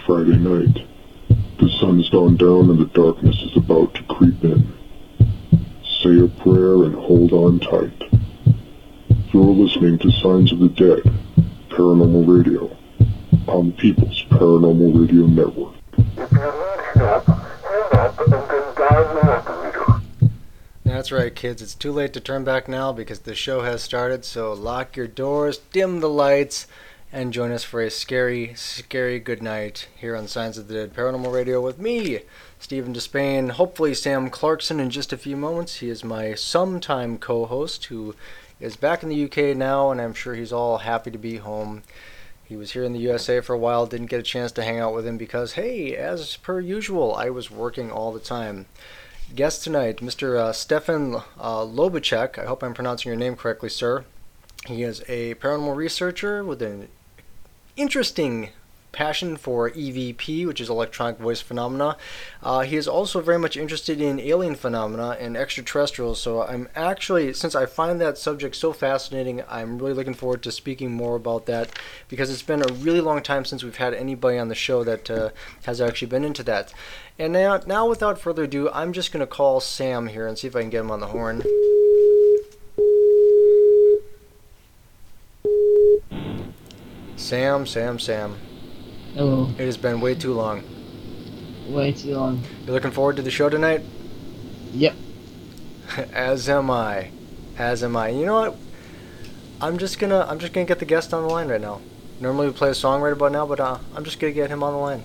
Friday night. The sun's gone down and the darkness is about to creep in. Say a prayer and hold on tight. You're listening to Signs of the Dead, Paranormal Radio, on the People's Paranormal Radio Network. If you're not help, hang up and then dial the operator. That's right, kids. It's too late to turn back now because the show has started, so lock your doors, dim the lights, and join us for a scary, scary good night here on Signs of the Dead Paranormal Radio with me, Stephen Despain. Hopefully Sam Clarkson in just a few moments. He is my sometime co-host who is back in the UK now, and I'm sure he's all happy to be home. He was here in the USA for a while, didn't get a chance to hang out with him because, hey, as per usual, I was working all the time. Guest tonight, Mr. Stefan Lobachek. I hope I'm pronouncing your name correctly, sir. He is a paranormal researcher with an interesting passion for EVP, which is electronic voice phenomena. He is also very much interested in alien phenomena and extraterrestrials, so I'm actually, since I find that subject so fascinating, I'm really looking forward to speaking more about that, because it's been a really long time since we've had anybody on the show that has actually been into that. And now without further ado, I'm just going to call Sam here and see if I can get him on the horn. Sam. Hello. It has been way too long. Way too long. You looking forward to the show tonight? Yep. As am I. You know what? I'm just gonna get the guest on the line right now. Normally we play a song right about now, but I'm just gonna get him on the line.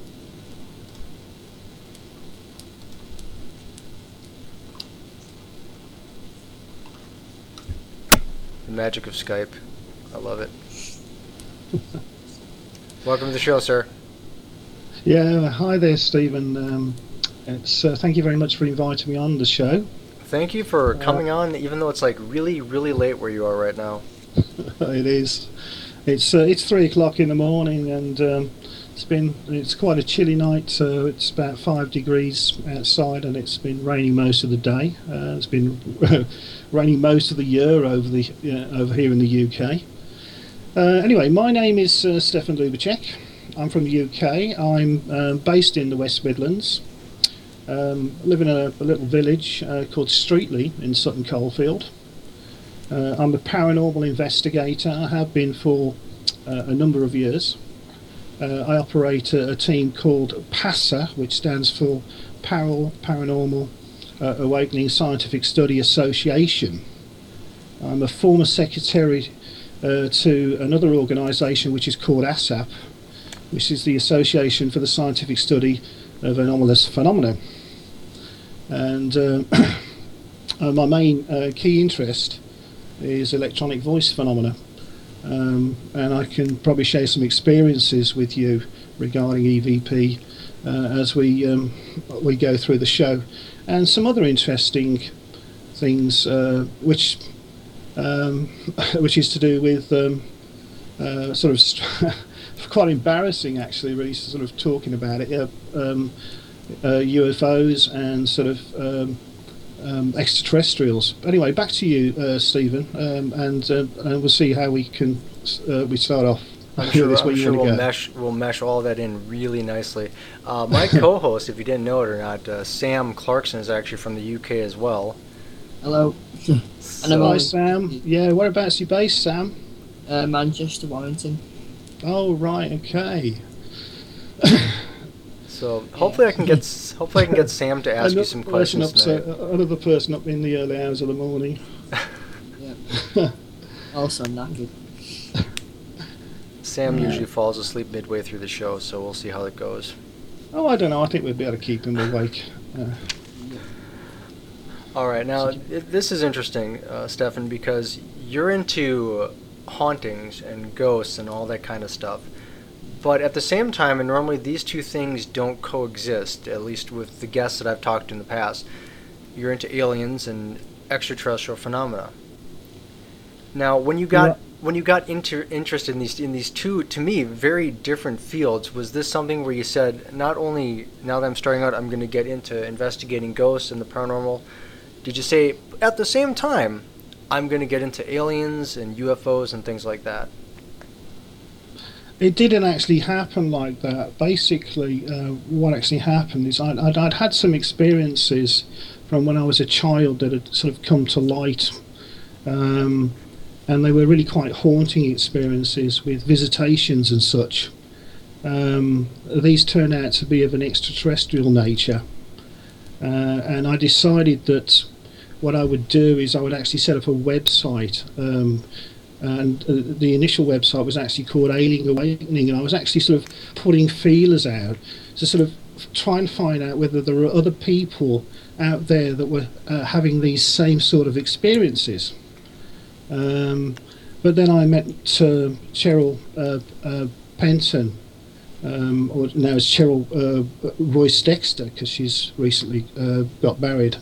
The magic of Skype. I love it. Welcome to the show, sir. Yeah, hi there, Stephen. Thank you very much for inviting me on the show. Thank you for coming on, even though it's like really, really late where you are right now. It is. It's 3:00 in the morning, and it's quite a chilly night. So it's about 5 degrees outside, and it's been raining most of the day. It's been raining most of the year over here in the UK. Anyway, my name is Stefan Lubacek. I'm from the UK. I'm based in the West Midlands. Live in a little village called Streatley in Sutton Coldfield. I'm a paranormal investigator. I have been for a number of years. I operate a team called PASA, which stands for Paranormal Awakening Scientific Study Association. I'm a former secretary to another organisation which is called ASAP, which is the Association for the Scientific Study of Anomalous Phenomena. And my main key interest is electronic voice phenomena, and I can probably share some experiences with you regarding EVP as we go through the show, and some other interesting things which is to do with sort of quite embarrassing, actually, really, sort of talking about it. UFOs and sort of extraterrestrials. Anyway, back to you, Stephen, and we'll see how we can we start off. I'm sure we'll mesh all that in really nicely. My co-host, if you didn't know it or not, Sam Clarkson, is actually from the UK as well. Hello. Hi, Sam. Yeah, whereabouts are you based, Sam? Manchester, Warrington. Oh, right. Okay. So hopefully I can get Sam to ask you some questions tonight. Another person up in the early hours of the morning. Yeah. Also knackered. Sam usually falls asleep midway through the show, so we'll see how it goes. Oh, I don't know. I think we'd be able to keep him awake. All right, now this is interesting, Stefan, because you're into hauntings and ghosts and all that kind of stuff. But at the same time, and normally these two things don't coexist, at least with the guests that I've talked to in the past, you're into aliens and extraterrestrial phenomena. Now, when you got interested in these two, to me, very different fields, was this something where you said, not only now that I'm starting out, I'm going to get into investigating ghosts and the paranormal, did you say, at the same time, I'm going to get into aliens and UFOs and things like that? It didn't actually happen like that. Basically, what actually happened is I'd had some experiences from when I was a child that had sort of come to light, um, and they were really quite haunting experiences with visitations and such. These turned out to be of an extraterrestrial nature, and I decided that what I would do is I would actually set up a website. And the initial website was actually called Alien Awakening, and I was actually sort of putting feelers out to sort of try and find out whether there were other people out there that were having these same sort of experiences. But then I met Cheryl Penton, or now it's Cheryl Royce Dexter, because she's recently got married.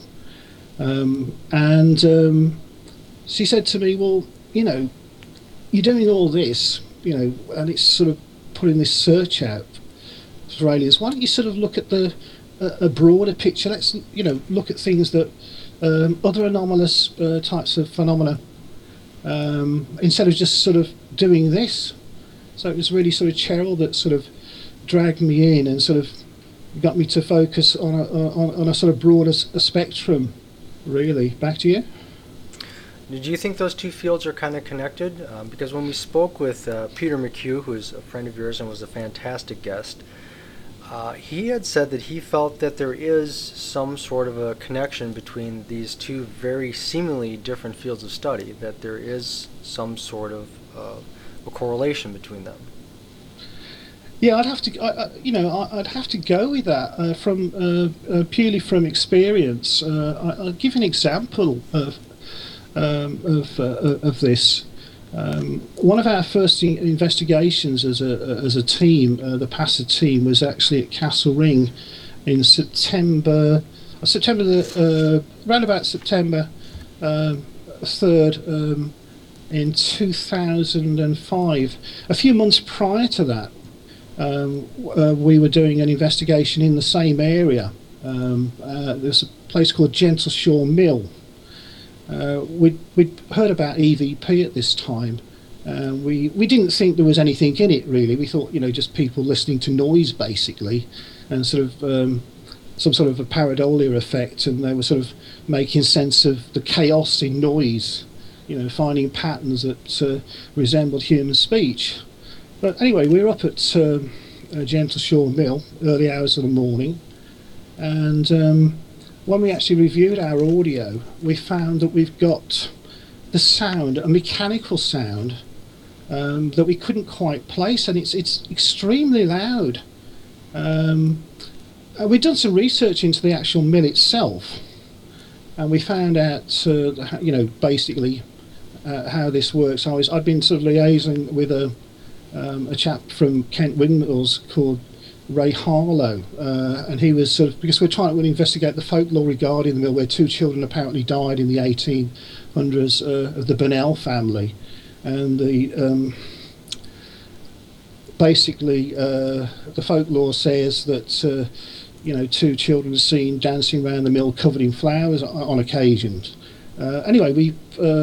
And she said to me, well, you're doing all this, and it's sort of putting this search out for aliens. Why don't you sort of look at a broader picture? Let's, look at things that other anomalous types of phenomena, instead of just sort of doing this. So it was really sort of Cheryl that sort of dragged me in and sort of got me to focus on a sort of broader spectrum. Really, back to you. Did you think those two fields are kind of connected? Because when we spoke with Peter McHugh, who is a friend of yours and was a fantastic guest, he had said that he felt that there is some sort of a connection between these two very seemingly different fields of study, that there is some sort of a correlation between them. Yeah, I'd have to, I'd have to go with that from purely from experience. I'll give you an example of this. One of our first investigations as a team, the PASA team, was actually at Castle Ring in around about September 3rd in 2005. A few months prior to that, we were doing an investigation in the same area. There's a place called Gentleshaw Mill. We'd heard about EVP at this time. We didn't think there was anything in it really. We thought, just people listening to noise basically, and sort of some sort of a pareidolia effect, and they were sort of making sense of the chaos in noise, finding patterns that resembled human speech. But anyway, we were up at Gentleshaw Mill, early hours of the morning, and when we actually reviewed our audio, we found that we've got the sound, a mechanical sound, that we couldn't quite place, and it's extremely loud. We'd done some research into the actual mill itself, and we found out, basically how this works. I'd been sort of liaising with a chap from Kent Windmills called Ray Harlow, and he was sort of, because we're trying to investigate the folklore regarding the mill, where two children apparently died in the 1800s of the Burnell family, and basically the folklore says that two children are seen dancing around the mill covered in flowers on occasions. Anyway, we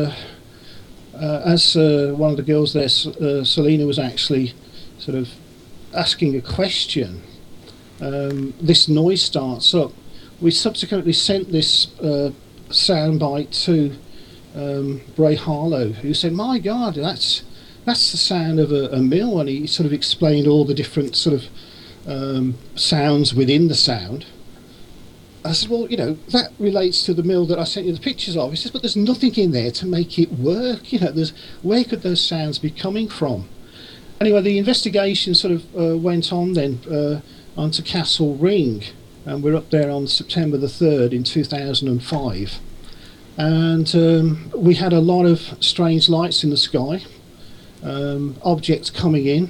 as one of the girls there, Selena, was actually sort of asking a question, this noise starts up. We subsequently sent this soundbite to Ray Harlow, who said, "My God, that's the sound of a mill," and he sort of explained all the different sort of sounds within the sound. I said, "Well, that relates to the mill that I sent you the pictures of." He says, "But there's nothing in there to make it work. Where could those sounds be coming from?" Anyway, the investigation sort of went on then onto Castle Ring, and we're up there on September the 3rd in 2005. And we had a lot of strange lights in the sky, objects coming in.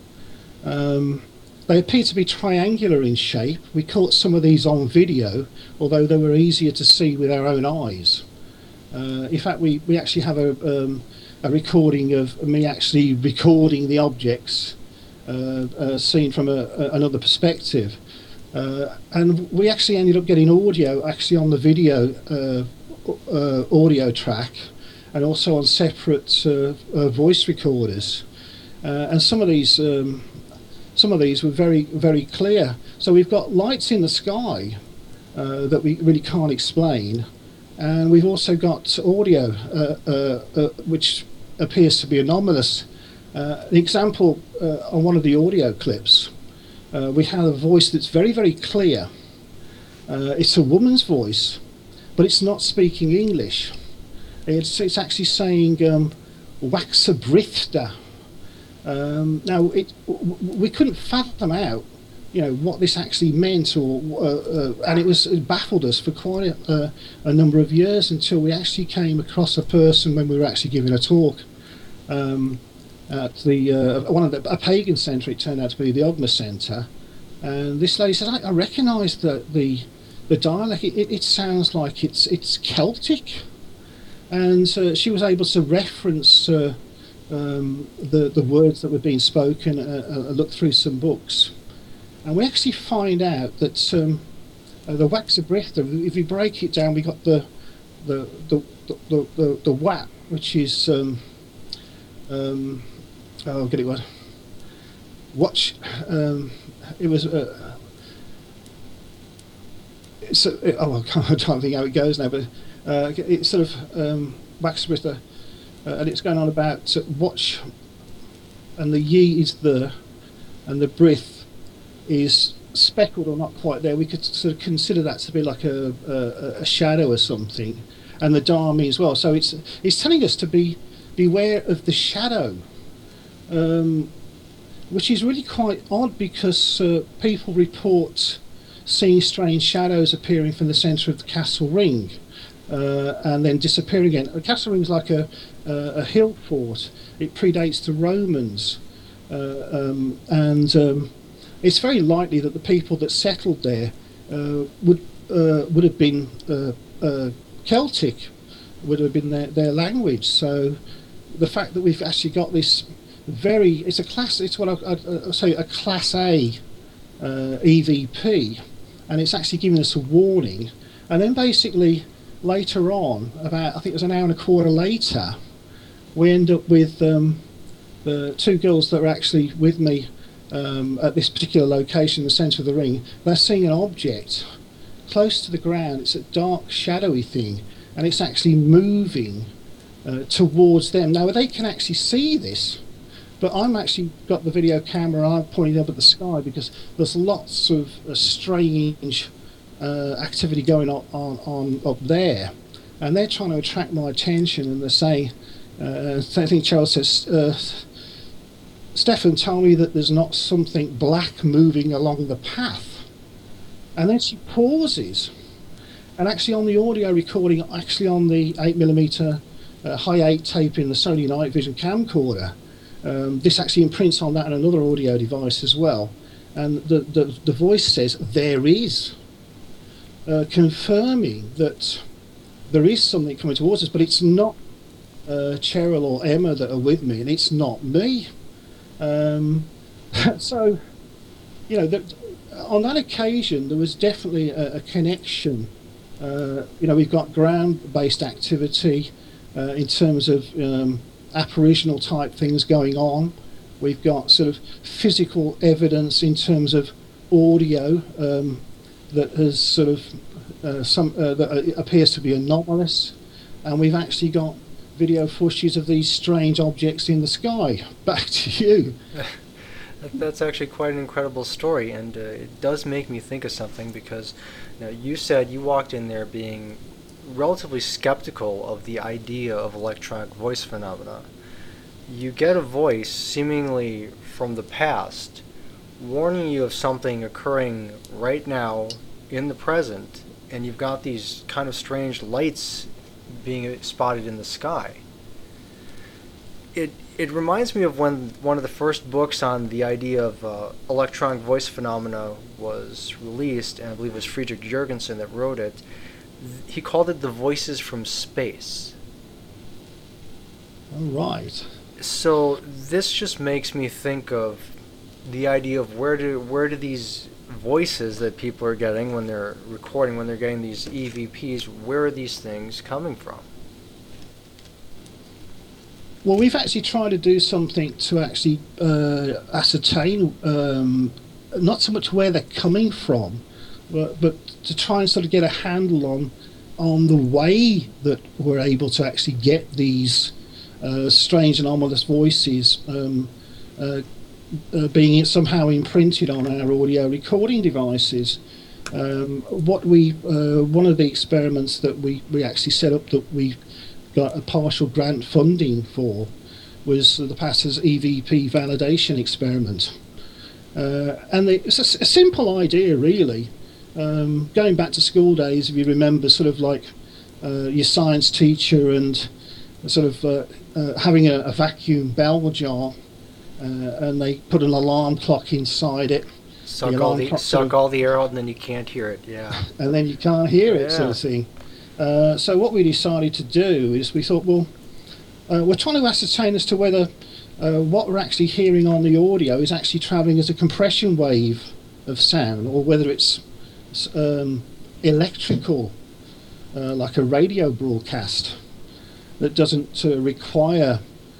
They appear to be triangular in shape. We caught some of these on video, although they were easier to see with our own eyes. In fact, we actually have a recording of me actually recording the objects seen from another perspective, and we actually ended up getting audio actually on the video audio track, and also on separate voice recorders. and some of these were very very clear. So we've got lights in the sky that we really can't explain, and we've also got audio which appears to be anomalous. An example on one of the audio clips, we have a voice that's very very clear. It's a woman's voice, but it's not speaking English. It's actually saying Waxabrithda. Now we couldn't fathom out, what this actually meant, and it baffled us for quite a number of years until we actually came across a person when we were actually giving a talk at a pagan centre. It turned out to be the Ogma Centre, and this lady said, "I recognise the dialect. It sounds like it's Celtic," and she was able to reference the words that were being spoken, look through some books, and we actually find out that the Waxabrithda, if we break it down, we got the Wat, which is I'll get it right. Watch. It was. I can't think how it goes now, but it's sort of Waxabrithda. And it's going on about watch, and the ye is the, and the brith is speckled or not quite there. We could sort of consider that to be like a shadow or something, and the dharmi as well. So it's telling us to beware of the shadow, which is really quite odd because people report seeing strange shadows appearing from the centre of the castle ring. And then disappear again. The castle ring is like a hill fort. It predates the Romans, and it's very likely that the people that settled there would have been Celtic, would have been their language. So the fact that we've actually got this it's what I'd say a Class A EVP, and it's actually giving us a warning, and then basically. Later on, about I think it was an hour and a quarter later, we end up with the two girls that were actually with me at this particular location, the centre of the ring. They're seeing an object close to the ground. It's a dark, shadowy thing, and it's actually moving towards them. Now they can actually see this, but I'm actually got the video camera. I'm pointing up at the sky because there's lots of strange. Activity going on up there, and they're trying to attract my attention, and they're saying, I think Charles says, Stefan, tell me that there's not something black moving along the path. And then she pauses, and actually on the audio recording, actually on the 8mm high 8 tape in the Sony Night Vision camcorder, this actually imprints on that and another audio device as well, and the voice says, there is. Confirming that there is something coming towards us, but it's not Cheryl or Emma that are with me, and it's not me. So, on that occasion, there was definitely a connection. We've got ground-based activity in terms of apparitional type things going on. We've got sort of physical evidence in terms of audio. That has sort of that appears to be anomalous, and we've actually got video footage of these strange objects in the sky. Back to you. That's actually quite an incredible story, and it does make me think of something because you said you walked in there being relatively skeptical of the idea of electronic voice phenomena. You get a voice seemingly from the past warning you of something occurring right now in the present, and you've got these kind of strange lights being spotted in the sky. It reminds me of when one of the first books on the idea of electronic voice phenomena was released, and I believe it was Friedrich Jürgensen that wrote it. He called it The Voices from Space. All right. So this just makes me think of the idea of where do these voices that people are getting when they're recording, when they're getting these EVPs, where are these things coming from? Well, we've actually tried to do something to actually ascertain not so much where they're coming from, but to try and sort of get a handle on the way that we're able to actually get these strange anomalous voices being somehow imprinted on our audio recording devices. One of the experiments that we actually set up, that we got a partial grant funding for, was the Pastor's EVP validation experiment. And it's a simple idea, really. Going back to school days, if you remember, sort of like your science teacher and sort of having a vacuum bell jar, and they put an alarm clock inside it. Suck all the air out, and then you can't hear it. Yeah. And then you can't hear it, sort of thing. So what we decided to do is we thought, well, we're trying to ascertain as to whether what we're actually hearing on the audio is actually travelling as a compression wave of sound, or whether it's electrical, like a radio broadcast that doesn't require,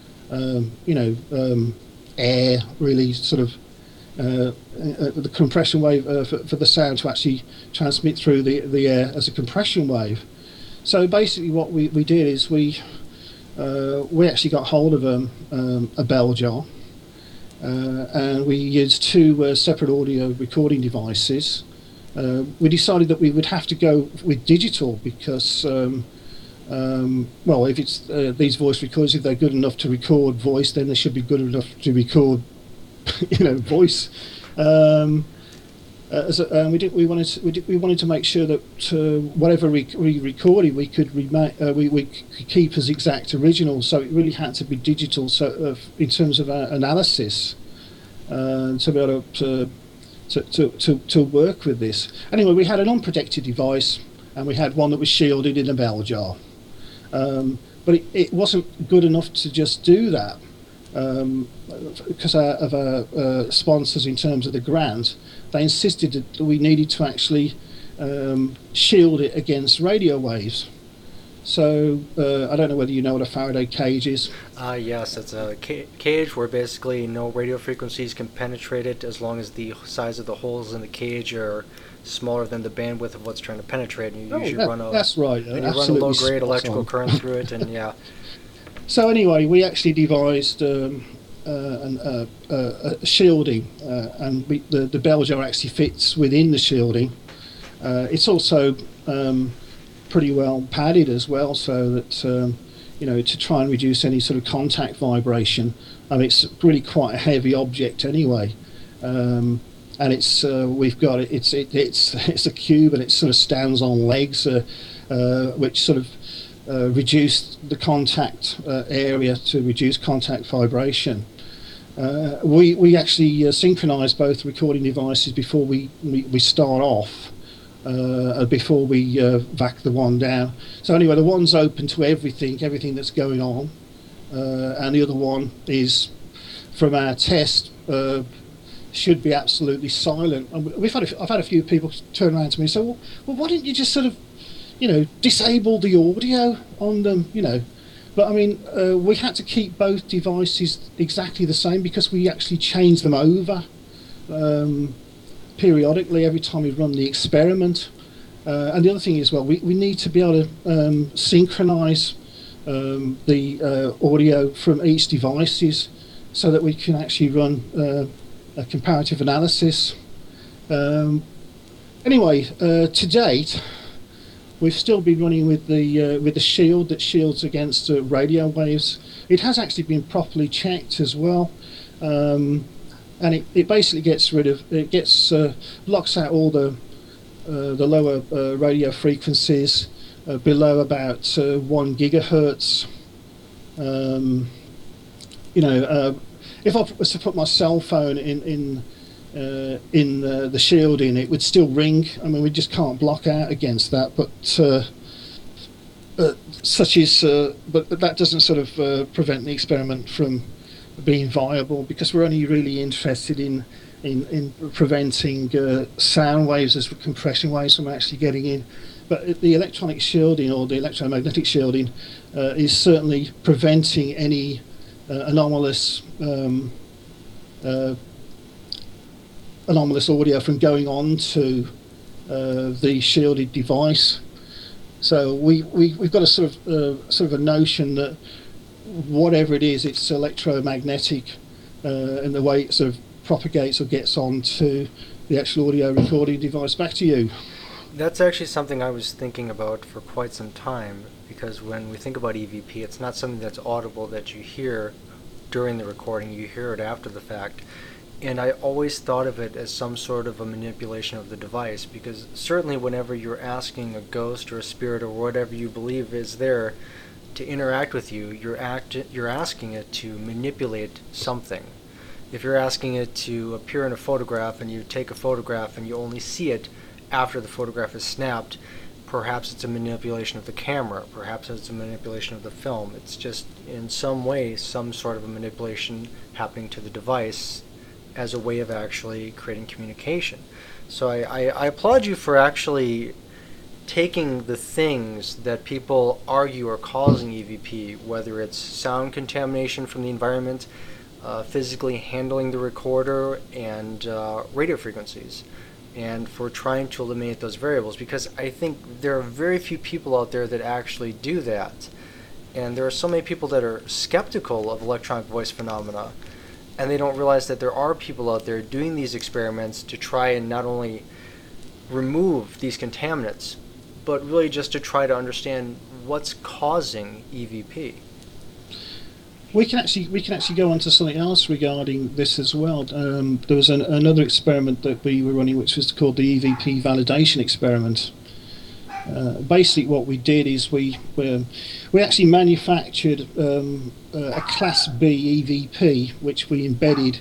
air, really, sort of the compression wave for the sound to actually transmit through the air as a compression wave. So basically what we did is we actually got hold of a bell jar, and we used two separate audio recording devices. We decided that we would have to go with digital because, if it's these voice recorders, if they're good enough to record voice, then they should be good enough to record, voice. We wanted to make sure that whatever we recorded, we could keep as exact original. So it really had to be digital. So in terms of analysis, to be able to work with this. Anyway, we had an unprotected device, and we had one that was shielded in a bell jar. But it wasn't good enough to just do that. Because of our sponsors, in terms of the grant, they insisted that we needed to actually shield it against radio waves. So I don't know whether you know what a Faraday cage is. Yes, it's a cage where basically no radio frequencies can penetrate it, as long as the size of the holes in the cage are smaller than the bandwidth of what's trying to penetrate. And you run a low-grade electrical current through it, and yeah. So anyway, we actually devised a shielding, and the bell jar actually fits within the shielding. It's also pretty well padded as well, so that to try and reduce any sort of contact vibration. I mean, it's really quite a heavy object anyway, and it's we've got it. It's a cube, and it sort of stands on legs, which sort of reduce the contact area to reduce contact vibration. We actually synchronise both recording devices before we start off, before we vac the one down. So anyway, the one's open to everything that's going on, and the other one is, from our test, should be absolutely silent. And I've had a few people turn around to me and say, well, why didn't you just sort of disable the audio on them, But I mean, we had to keep both devices exactly the same because we actually changed them over periodically every time we run the experiment. And the other thing is, we need to be able to synchronise the audio from each devices so that we can actually run a comparative analysis. Anyway, to date, we've still been running with the shield that shields against radio waves. It has actually been properly checked as well, and it basically blocks out all the lower radio frequencies below about 1 gigahertz. If I was to put my cell phone in the shielding, it would still ring. I mean, we just can't block out against that. But but that doesn't sort of prevent the experiment from being viable, because we're only really interested in preventing sound waves as compression waves from actually getting in. But the electronic shielding, or the electromagnetic shielding, is certainly preventing any anomalous anomalous audio from going on to the shielded device. So we've got a sort of a notion that whatever it is, it's electromagnetic in the way it sort of propagates or gets onto the actual audio recording device. Back to you. That's actually something I was thinking about for quite some time, because when we think about EVP, it's not something that's audible that you hear during the recording, you hear it after the fact. And I always thought of it as some sort of a manipulation of the device, because certainly whenever you're asking a ghost or a spirit or whatever you believe is there to interact with you, you're asking it to manipulate something. If you're asking it to appear in a photograph and you take a photograph and you only see it after the photograph is snapped, perhaps it's a manipulation of the camera, perhaps it's a manipulation of the film. It's just in some way some sort of a manipulation happening to the device as a way of actually creating communication. So I applaud you for actually taking the things that people argue are causing EVP, whether it's sound contamination from the environment, physically handling the recorder, and radio frequencies, and for trying to eliminate those variables, because I think there are very few people out there that actually do that. And there are so many people that are skeptical of electronic voice phenomena, and they don't realize that there are people out there doing these experiments to try and not only remove these contaminants, but really just to try to understand what's causing EVP. We can actually go on to something else regarding this as well. There was another experiment that we were running, which was called the EVP validation experiment. Basically, what we did is we actually manufactured a Class B EVP, which we embedded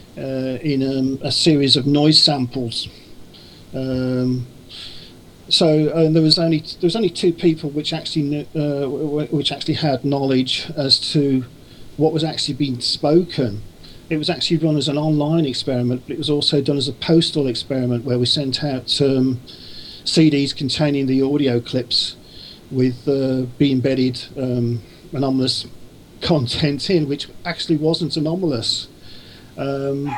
in a series of noise samples. So there was only two people which actually had knowledge as to what was actually being spoken. It was actually run as an online experiment, but it was also done as a postal experiment where we sent out CDs containing the audio clips with the embedded anomalous content in, which actually wasn't anomalous. And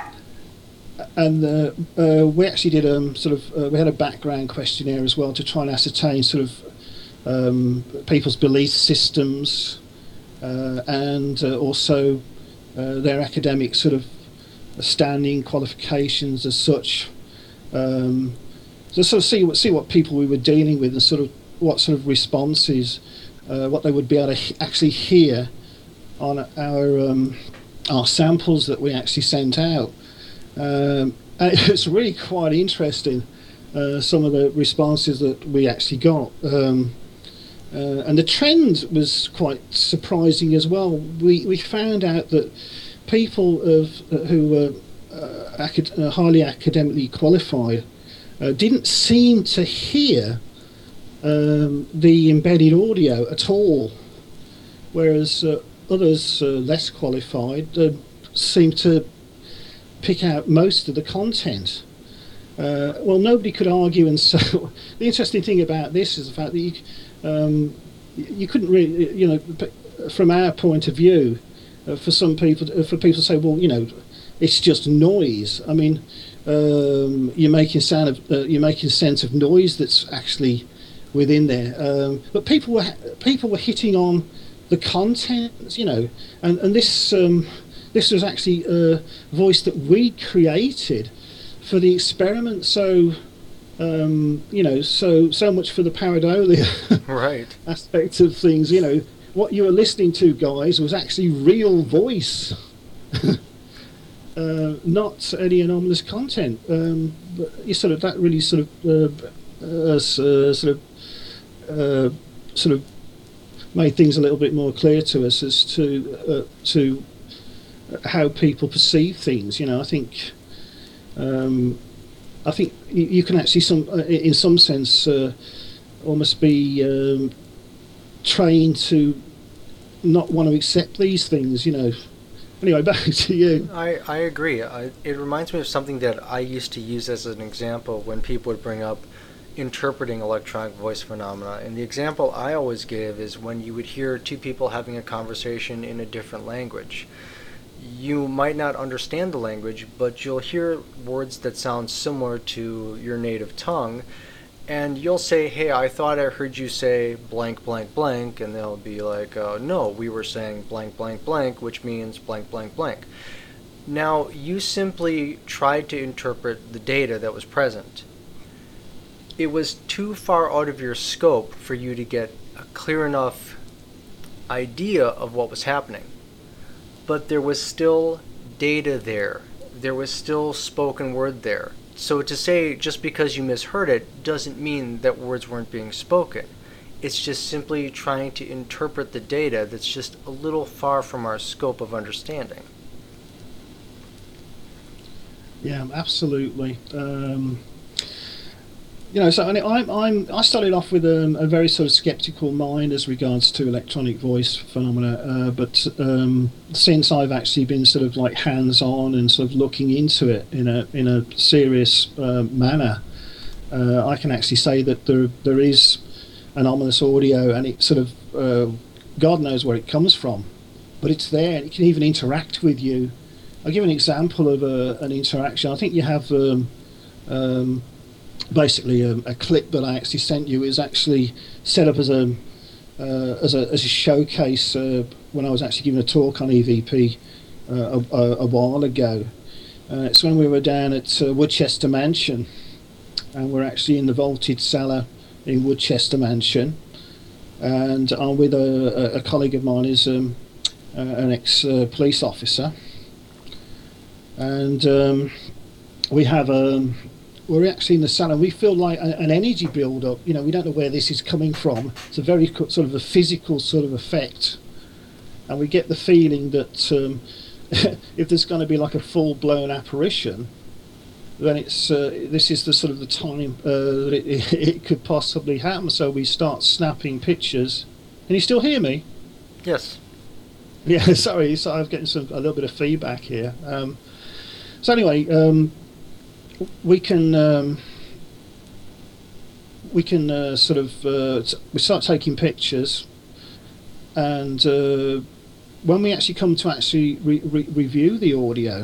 we actually did we had a background questionnaire as well to try and ascertain people's belief systems, and also their academic standing, qualifications as such. So see what people we were dealing with, and what sort of responses, what they would be able to actually hear on our samples that we actually sent out. And it's really quite interesting, some of the responses that we actually got. And the trend was quite surprising as well. We found out that people who were highly academically qualified didn't seem to hear the embedded audio at all, whereas others less qualified seemed to pick out most of the content. Well, nobody could argue, and so the interesting thing about this is the fact that you couldn't really, from our point of view, for people to say, well, it's just noise. I mean, you're making sense of noise that's actually within there. But people were hitting on the content, and this was actually a voice that we created for the experiment. So so much for the pareidolia right aspect of things. What you were listening to, guys, was actually real voice. Not any anomalous content, but that really made things a little bit more clear to us as to how people perceive things. I think you can actually in some sense almost be trained to not want to accept these things. Anyway, back to you. I agree. It reminds me of something that I used to use as an example when people would bring up interpreting electronic voice phenomena. And the example I always give is when you would hear two people having a conversation in a different language. You might not understand the language, but you'll hear words that sound similar to your native tongue, and you'll say, hey, I thought I heard you say blank, blank, blank, and they'll be like, no, we were saying blank, blank, blank, which means blank, blank, blank. Now, you simply tried to interpret the data that was present. It was too far out of your scope for you to get a clear enough idea of what was happening. But there was still data there. There was still spoken word there. So to say just because you misheard it doesn't mean that words weren't being spoken. It's just simply trying to interpret the data that's just a little far from our scope of understanding. Yeah, absolutely. So I started off with a very sort of skeptical mind as regards to electronic voice phenomena, but since I've actually been sort of like hands-on and sort of looking into it in a serious manner, I can actually say that there is anomalous audio, and it sort of God knows where it comes from, but it's there, and it can even interact with you. I'll give an example of an interaction. I think you have basically a clip that I actually sent you is actually set up as a showcase when I was actually giving a talk on EVP a while ago. It's when we were down at Woodchester Mansion, and we're actually in the vaulted cellar in Woodchester Mansion, and I'm with a colleague of mine who's an ex-police officer, and we have we're actually in the cellar. We feel like an energy build-up. We don't know where this is coming from. It's a very sort of a physical sort of effect, and we get the feeling that if there's going to be like a full-blown apparition, then it's this is the sort of the time that it could possibly happen. So we start snapping pictures. Can you still hear me? Yes. Yeah, sorry. So I'm getting a little bit of feedback here. So anyway, we can sort of we start taking pictures, and when we actually come to actually review the audio,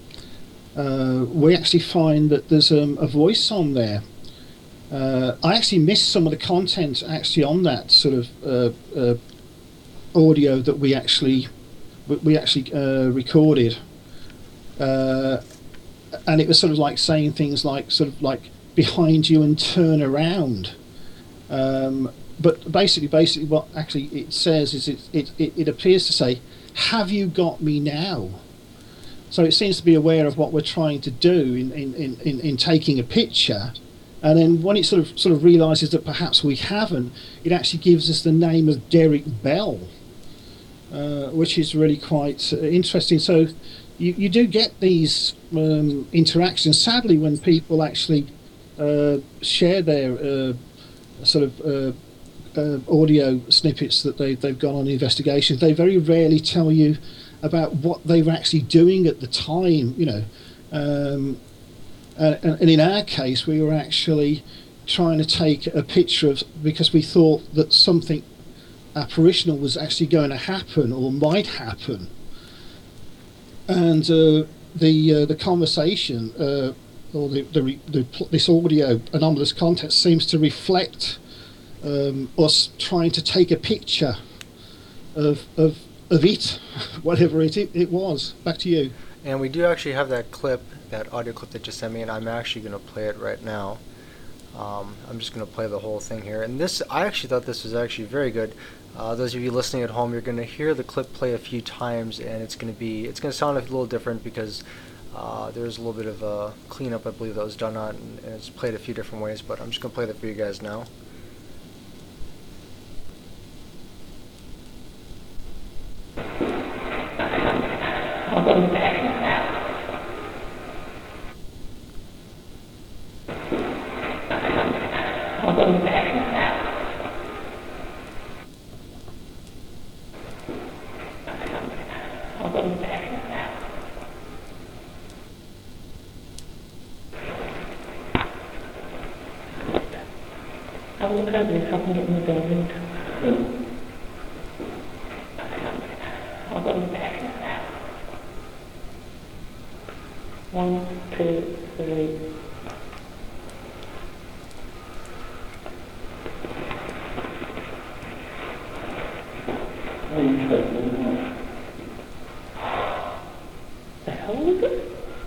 we actually find that there's a voice on there. I actually missed some of the content actually on that sort of audio that we actually recorded. And it was sort of like saying things like sort of like behind you and turn around. But basically what actually it says is it appears to say, have you got me now? So it seems to be aware of what we're trying to do in taking a picture. And then when it sort of realises that perhaps we haven't, it actually gives us the name of Derek Bell, which is really quite interesting. So you do get these interactions. Sadly, when people actually share their sort of audio snippets that they've got on investigations, they very rarely tell you about what they were actually doing at the time. And in our case, we were actually trying to take a picture of, because we thought that something apparitional was actually going to happen or might happen. And the conversation or this audio anomalous content seems to reflect us trying to take a picture of it, whatever it was. Back to you. And we do actually have that clip, that audio clip that you sent me, and I'm actually going to play it right now. I'm just going to play the whole thing here. And this, I actually thought this was actually very good. Those of you listening at home, you're going to hear the clip play a few times, and it's going to sound a little different because there's a little bit of a cleanup, I believe, that was done on, and it's played a few different ways. But I'm just going to play that for you guys now. Have a look at this happening in the building. I've got a text. 1, 2, 3. The hell was it?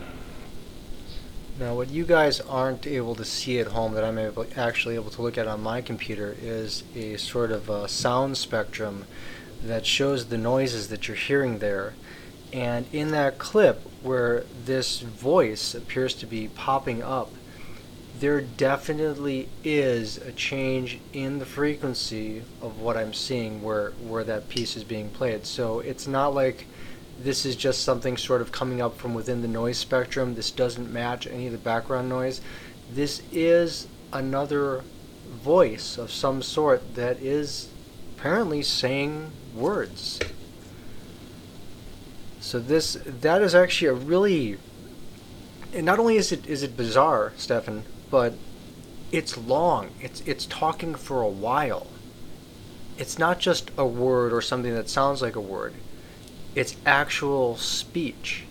Now, what you guys aren't able to see at home that I'm actually able to look at on my computer is a sort of a sound spectrum that shows the noises that you're hearing there. And in that clip where this voice appears to be popping up, there definitely is a change in the frequency of what I'm seeing where that piece is being played. So it's not like this is just something sort of coming up from within the noise spectrum. This doesn't match any of the background noise. This is another voice of some sort that is apparently saying words. So that is actually a really, and not only is it bizarre, Stefan, but it's long. It's talking for a while. It's not just a word or something that sounds like a word. It's actual speech.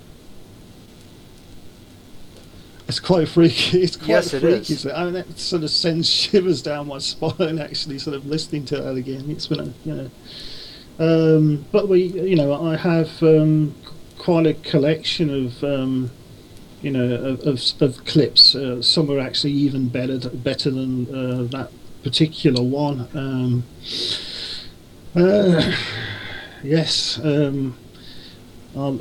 It's quite freaky. It's quite Yes, it freaky. is. I mean, that sort of sends shivers down my spine. Actually, sort of listening to that again. It's been, but I have quite a collection of, of clips. Some are actually even better than that particular one. Yes. I'm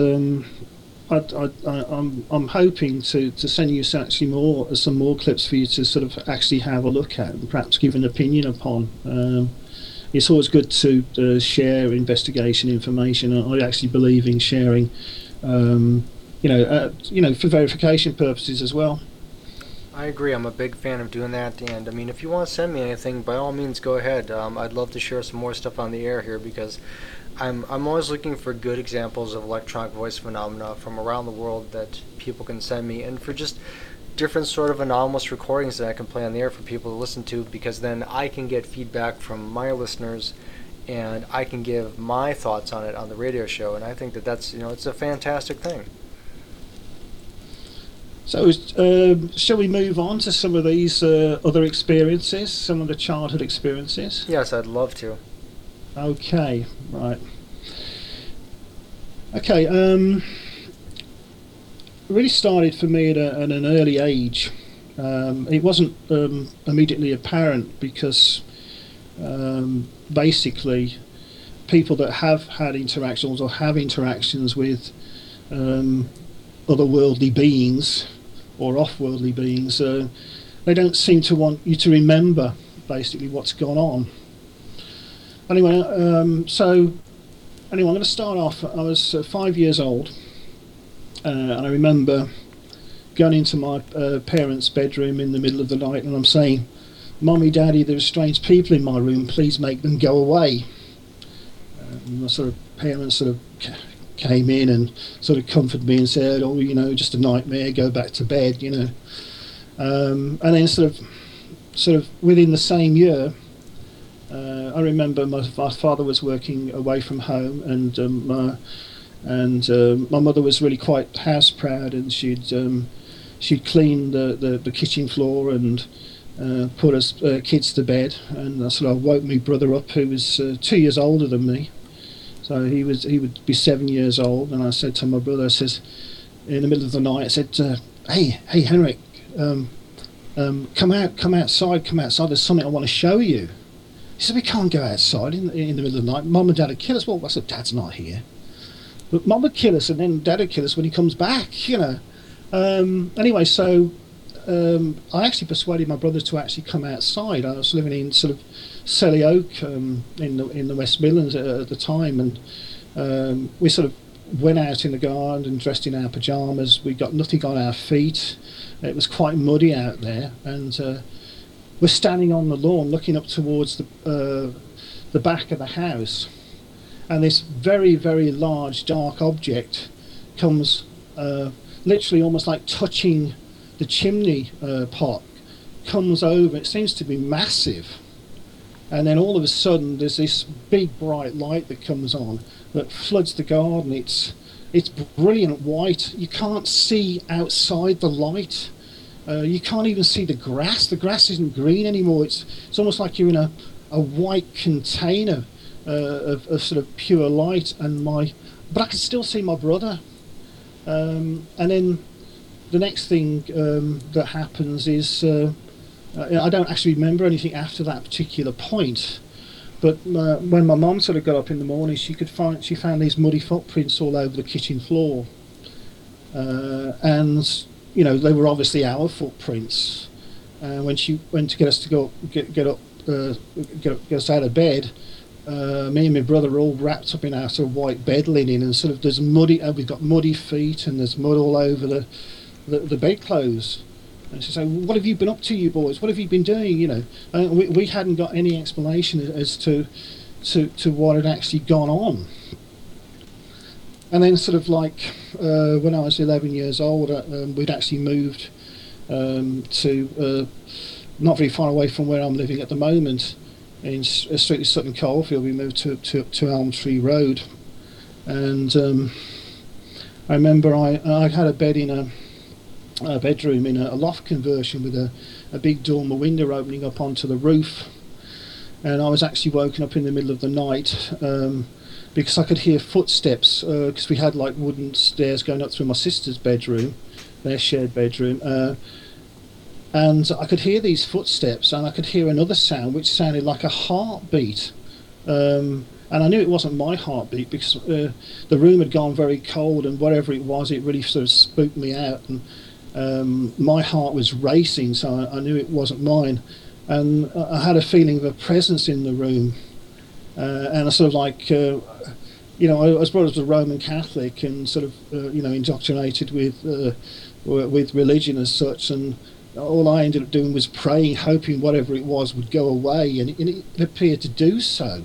hoping to send you some more clips for you to sort of actually have a look at and perhaps give an opinion upon. It's always good to share investigation information. I actually believe in sharing, for verification purposes as well. I agree. I'm a big fan of doing that. And I mean, if you want to send me anything, by all means, go ahead. I'd love to share some more stuff on the air here because I'm always looking for good examples of electronic voice phenomena from around the world that people can send me, and for just different sort of anomalous recordings that I can play on the air for people to listen to, because then I can get feedback from my listeners and I can give my thoughts on it on the radio show, and I think that's it's a fantastic thing. So shall we move on to some of these other experiences, some of the childhood experiences? Yes, I'd love to. Okay, right. Okay, really started for me at an early age. It wasn't immediately apparent because basically people that have had interactions or have interactions with otherworldly beings or off-worldly beings, they don't seem to want you to remember basically what's gone on. Anyway, I'm going to start off. I was 5 years old, and I remember going into my parents' bedroom in the middle of the night, and I'm saying, "Mommy, Daddy, there's strange people in my room. Please make them go away." My sort of parents sort of came in and sort of comforted me and said, "Oh, just a nightmare. Go back to bed." And then sort of within the same year. I remember my father was working away from home, and my mother was really quite house proud, and she'd clean the kitchen floor and put us kids to bed, and I sort of woke my brother up, who was 2 years older than me, so he would be 7 years old, and I said to my brother, I says in the middle of the night, I said, "Hey Henrik, come outside. There's something I want to show you." He said, "We can't go outside in the middle of the night. Mum and Dad would kill us." Well, I said, "Dad's not here." But Mum would kill us, and then Dad would kill us when he comes back, Anyway, so I actually persuaded my brother to actually come outside. I was living in sort of Selly Oak in the West Midlands at the time, and we sort of went out in the garden and dressed in our pyjamas. We got nothing on our feet. It was quite muddy out there, and we're standing on the lawn looking up towards the back of the house, and this very, very large dark object comes literally almost like touching the chimney pot, comes over. It seems to be massive. And then all of a sudden, there's this big bright light that comes on that floods the garden. It's brilliant white. You can't see outside the light. You can't even see the grass. The grass isn't green anymore. It's almost like you're in a white container of sort of pure light. But I can still see my brother. And then the next thing that happens is I don't actually remember anything after that particular point. But when my mum sort of got up in the morning, she found these muddy footprints all over the kitchen floor, and they were obviously our footprints. When she went to get us to get us out of bed, me and my brother were all wrapped up in our sort of white bed linen, and sort of there's we've got muddy feet, and there's mud all over the bedclothes. And she said, "What have you been up to, you boys? What have you been doing?" We hadn't got any explanation as to what had actually gone on. And then, sort of like when I was 11 years old, we'd actually moved to not very far away from where I'm living at the moment, in Streatley Sutton Coldfield. We moved to Elm Tree Road, and I remember I had a bed in a bedroom in a loft conversion with a big dormer window opening up onto the roof, and I was actually woken up in the middle of the night because I could hear footsteps, because we had like wooden stairs going up through my sister's bedroom, their shared bedroom, and I could hear these footsteps, and I could hear another sound which sounded like a heartbeat, and I knew it wasn't my heartbeat because the room had gone very cold, and whatever it was, it really sort of spooked me out, and my heart was racing, so I knew it wasn't mine, and I had a feeling of a presence in the room, and I sort of like, I was brought up as a Roman Catholic and sort of, indoctrinated with religion as such, and all I ended up doing was praying, hoping whatever it was would go away, and it appeared to do so.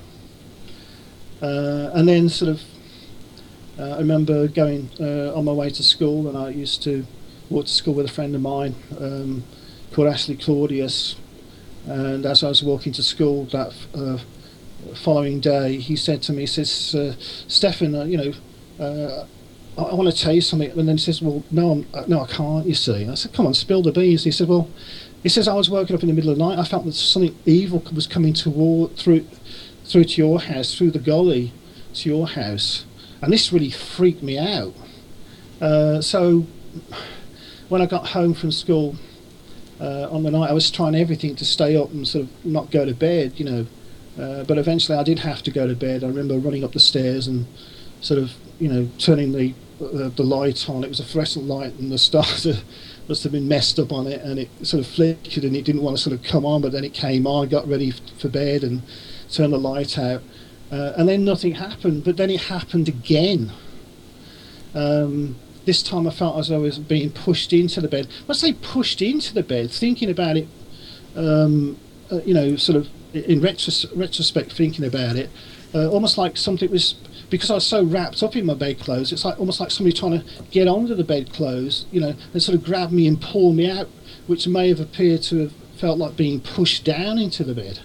And then sort of, I remember going on my way to school, and I used to walked to school with a friend of mine called Ashley Claudius, and as I was walking to school that following day, he said to me, he says, "Stefan, I want to tell you something," and then he says, "Well, no, I can't, you see." And I said, "Come on, spill the beans." He said, "Well," he says, "I was woken up in the middle of the night. I felt that something evil was coming through to your house, through the gully to your house, and this really freaked me out." So when I got home from school on the night, I was trying everything to stay up and sort of not go to bed, but eventually I did have to go to bed. I remember running up the stairs and sort of, turning the light on. It was a fluorescent light, and the starter must have been messed up on it, and it sort of flickered, and it didn't want to sort of come on, but then it came on. Got ready for bed and turned the light out, and then nothing happened. But then it happened again. This time I felt as though I was being pushed into the bed. When I say pushed into the bed, thinking about it, sort of in retrospect, thinking about it, almost like something was, because I was so wrapped up in my bedclothes, it's like almost like somebody trying to get onto the bedclothes, and sort of grab me and pull me out, which may have appeared to have felt like being pushed down into the bed.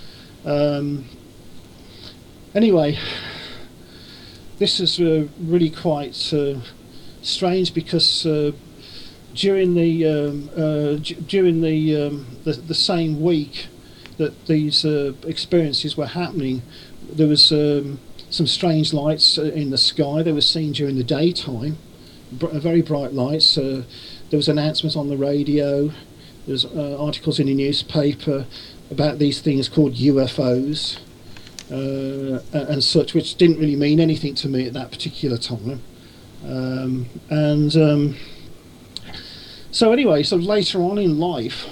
Anyway, this is really quite strange, because during the same week that these experiences were happening, there was some strange lights in the sky. They were seen during the daytime, very bright lights. There was announcements on the radio. There's articles in the newspaper about these things called UFOs and such, which didn't really mean anything to me at that particular time. So anyway, so later on in life,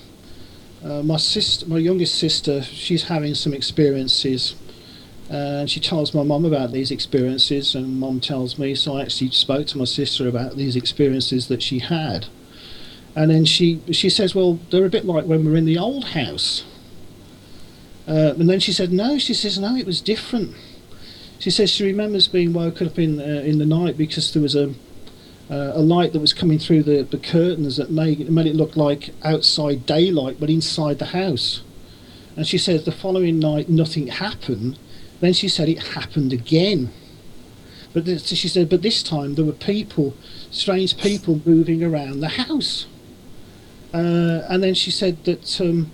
my youngest sister, she's having some experiences, and she tells my mum about these experiences, and mum tells me. So I actually spoke to my sister about these experiences that she had, and then she says, "Well, they're a bit like when we were in the old house." And then she said, "No," she says, "No, it was different." She says she remembers being woken up in the night because there was a a light that was coming through the curtains that made it look like outside daylight, but inside the house. And she says the following night nothing happened. Then she said it happened again. She said, but this time there were people, strange people moving around the house. And then she said that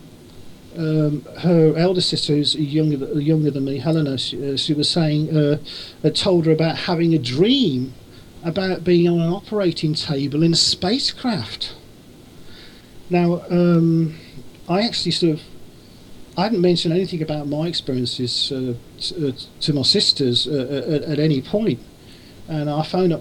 her elder sister, who's younger than me, Helena, she was saying, had told her about having a dream about being on an operating table in a spacecraft. Now, I actually I hadn't mentioned anything about my experiences to my sisters at any point, and I phoned up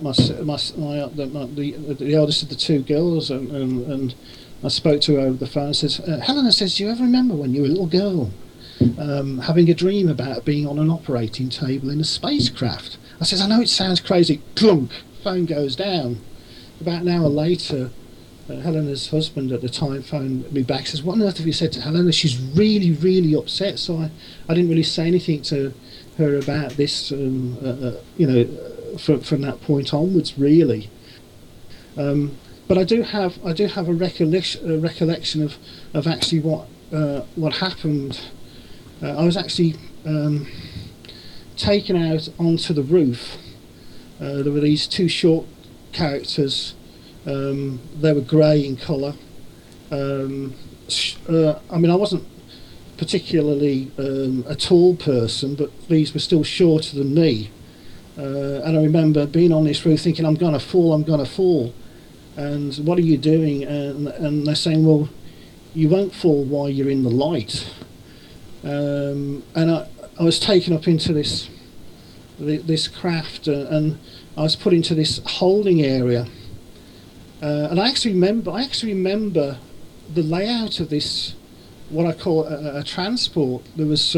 the eldest of the two girls, and I spoke to her over the phone and said, Helena says, do you ever remember when you were a little girl having a dream about being on an operating table in a spacecraft? I says, I know it sounds crazy. Clunk, phone goes down. About an hour later, Helena's husband at the time phoned me back, says, what on earth have you said to Helena? She's really, really upset. So I didn't really say anything to her about this, from that point onwards, really. But I do have a recollection of actually what happened. I was actually taken out onto the roof. There were these two short characters. They were grey in colour. I wasn't particularly a tall person, but these were still shorter than me. And I remember being on this roof thinking, I'm going to fall. And what are you doing? And they're saying, well, you won't fall while you're in the light. And I was taken up into this craft, and I was put into this holding area. And I actually remember the layout of this, what I call a transport. There was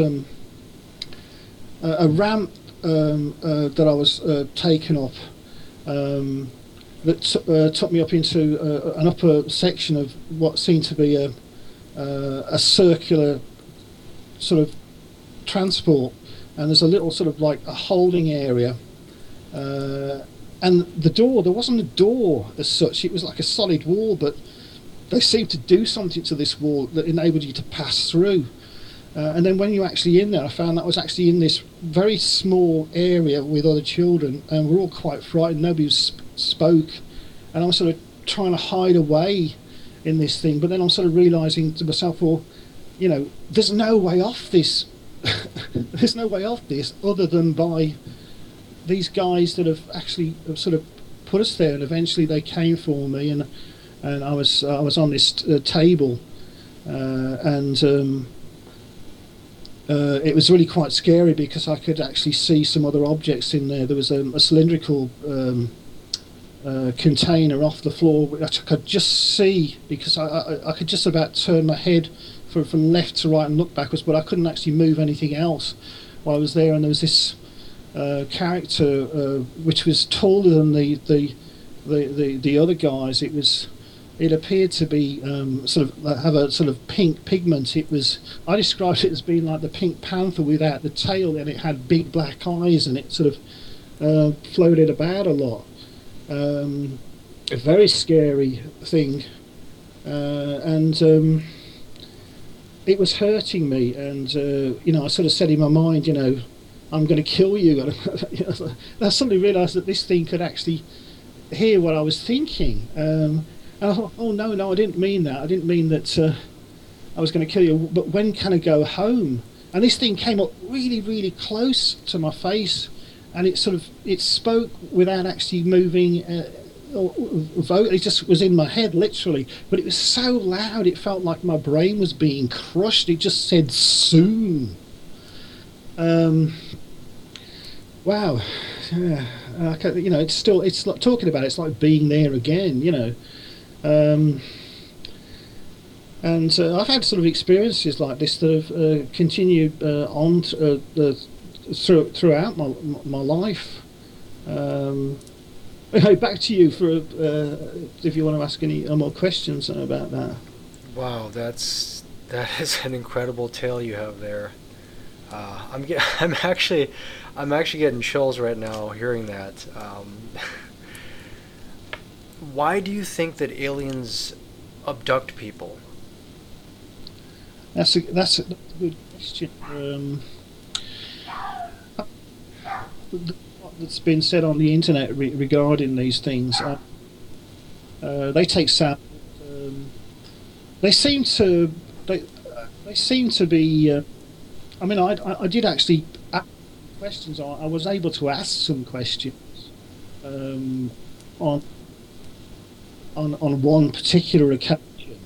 a ramp that I was taken up. That took me up into an upper section of what seemed to be a circular sort of transport, and there's a little sort of like a holding area, and the door, there wasn't a door as such, it was like a solid wall, but they seemed to do something to this wall that enabled you to pass through. And then when you're actually in there, I found that I was actually in this very small area with other children, and we're all quite frightened. Nobody spoke, and I was sort of trying to hide away in this thing. But then I'm sort of realising to myself, well, there's no way off this. There's no way off this other than by these guys that have actually sort of put us there. And eventually they came for me, and I was on this table, and it was really quite scary because I could actually see some other objects in there. There was a cylindrical container off the floor which I could just see, because I could just about turn my head from left to right and look backwards, but I couldn't actually move anything else while I was there. And there was this character which was taller than the other guys. It appeared to be sort of have a sort of pink pigment. I described it as being like the Pink Panther without the tail, and it had big black eyes, and it sort of floated about a lot. A very scary thing, and it was hurting me. And I sort of said in my mind, I'm going to kill you. And I suddenly realised that this thing could actually hear what I was thinking. And I thought, oh no, I didn't mean that. I didn't mean that I was going to kill you. But when can I go home? And this thing came up really, really close to my face, and it spoke without actually moving. It just was in my head, literally. But it was so loud, it felt like my brain was being crushed. It just said soon. Wow. Yeah. It's like talking about it, it's like being there again, and I've had sort of experiences like this that have continued on throughout my life. Back to you for if you want to ask any more questions about that. Wow, that is an incredible tale you have there. I'm actually getting chills right now hearing that. Why do you think that aliens abduct people? That's a good question. What's been said on the internet regarding these things? They take samples. They seem to. They seem to be. I mean, I did actually ask questions. I was able to ask some questions on one particular occasion,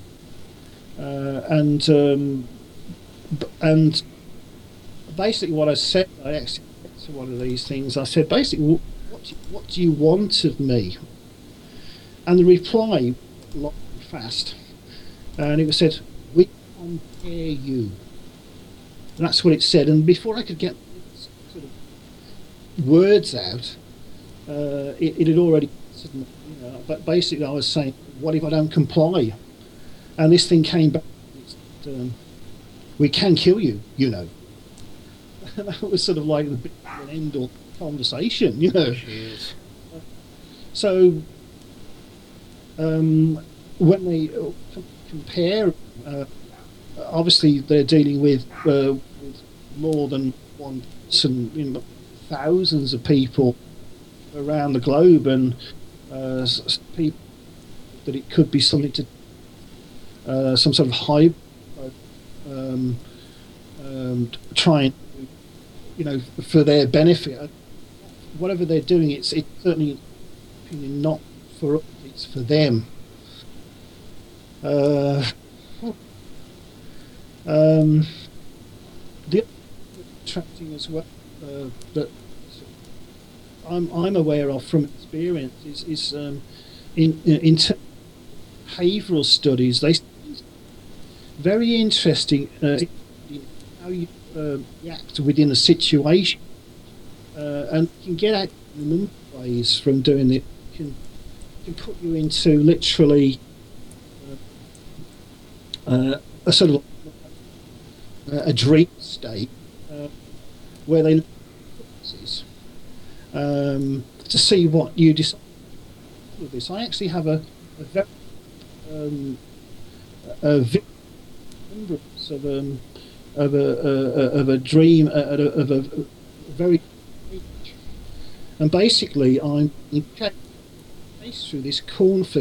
and basically what I said, I actually said to one of these things. I said basically, what do you want of me? And the reply, lot fast, and it was said, we compare you. And that's what it said. And before I could get sort of words out, it had already. But basically, I was saying, what if I don't comply? And this thing came back. We can kill you, you know. And that was sort of like the big and end all conversation, you know. Jeez. So when they compare, obviously they're dealing with more than one person, thousands of people around the globe, and people that it could be something to some sort of hype, trying, for their benefit. Whatever they're doing, it's certainly, in my opinion, not for us, it's for them. The attracting as well that I'm aware of from experience is in behavioural studies. They very interesting in how you react within a situation, and you can get out in a number of ways from doing it. Can put you into literally a sort of a dream state where they to see what you decide with this. I actually have a very remembrance of a dream of a very, and basically I'm through this cornfield.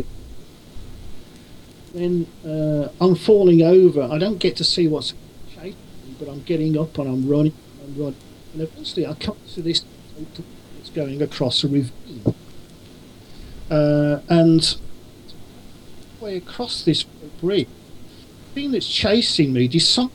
Then I'm falling over. I don't get to see what's chasing me, but I'm getting up and I'm running, and eventually I come to this. It's going across a ravine, and way across this bridge, the thing that's chasing me decides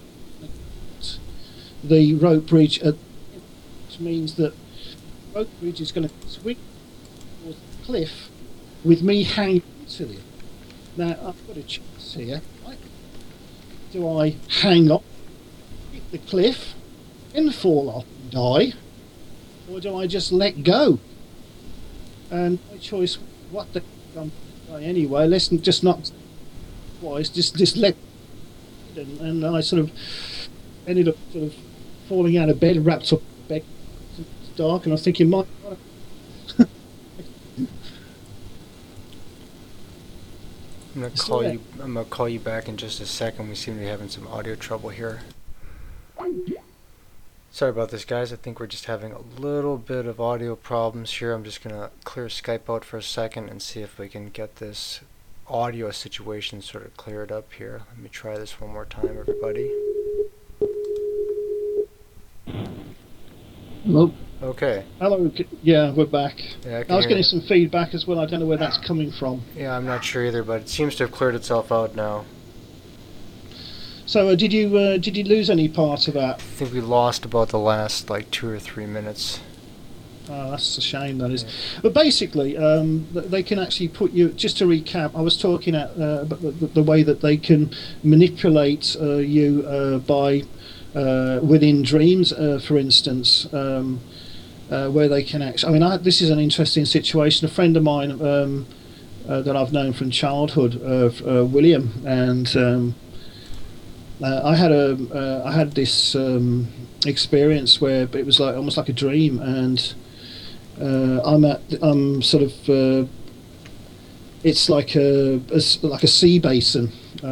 the rope bridge, which means that the rope bridge is going to swing towards the cliff with me hanging to it. Now I've got a choice here. Right? Do I hang on, hit the cliff, and fall off and die, or do I just let go? And my choice, what the anyway, let's just not twice, just let, and I sort of ended up sort of falling out of bed, wrapped up in bed. It's dark, and I was thinking, my God. I'm gonna call you back in just a second. We seem to be having some audio trouble here. Sorry about this, guys. I think we're just having a little bit of audio problems here. I'm just gonna clear Skype out for a second and see if we can get this audio situation sort of cleared up here. Let me try this one more time, everybody. Hello. Okay. Hello. Yeah, we're back. Yeah, I was getting some feedback as well. I don't know where that's coming from. Yeah, I'm not sure either, but it seems to have cleared itself out now. So, did you lose any part of that? I think we lost about the last 2 or 3 minutes. Oh, that's a shame, that is. Yeah. But basically, they can actually put you. Just to recap, I was talking about the way that they can manipulate you by within dreams, for instance. Where they can actually, this is an interesting situation. A friend of mine that I've known from childhood, William, and I had this experience where it was almost like a dream, and I'm sort of it's like like a sea basin,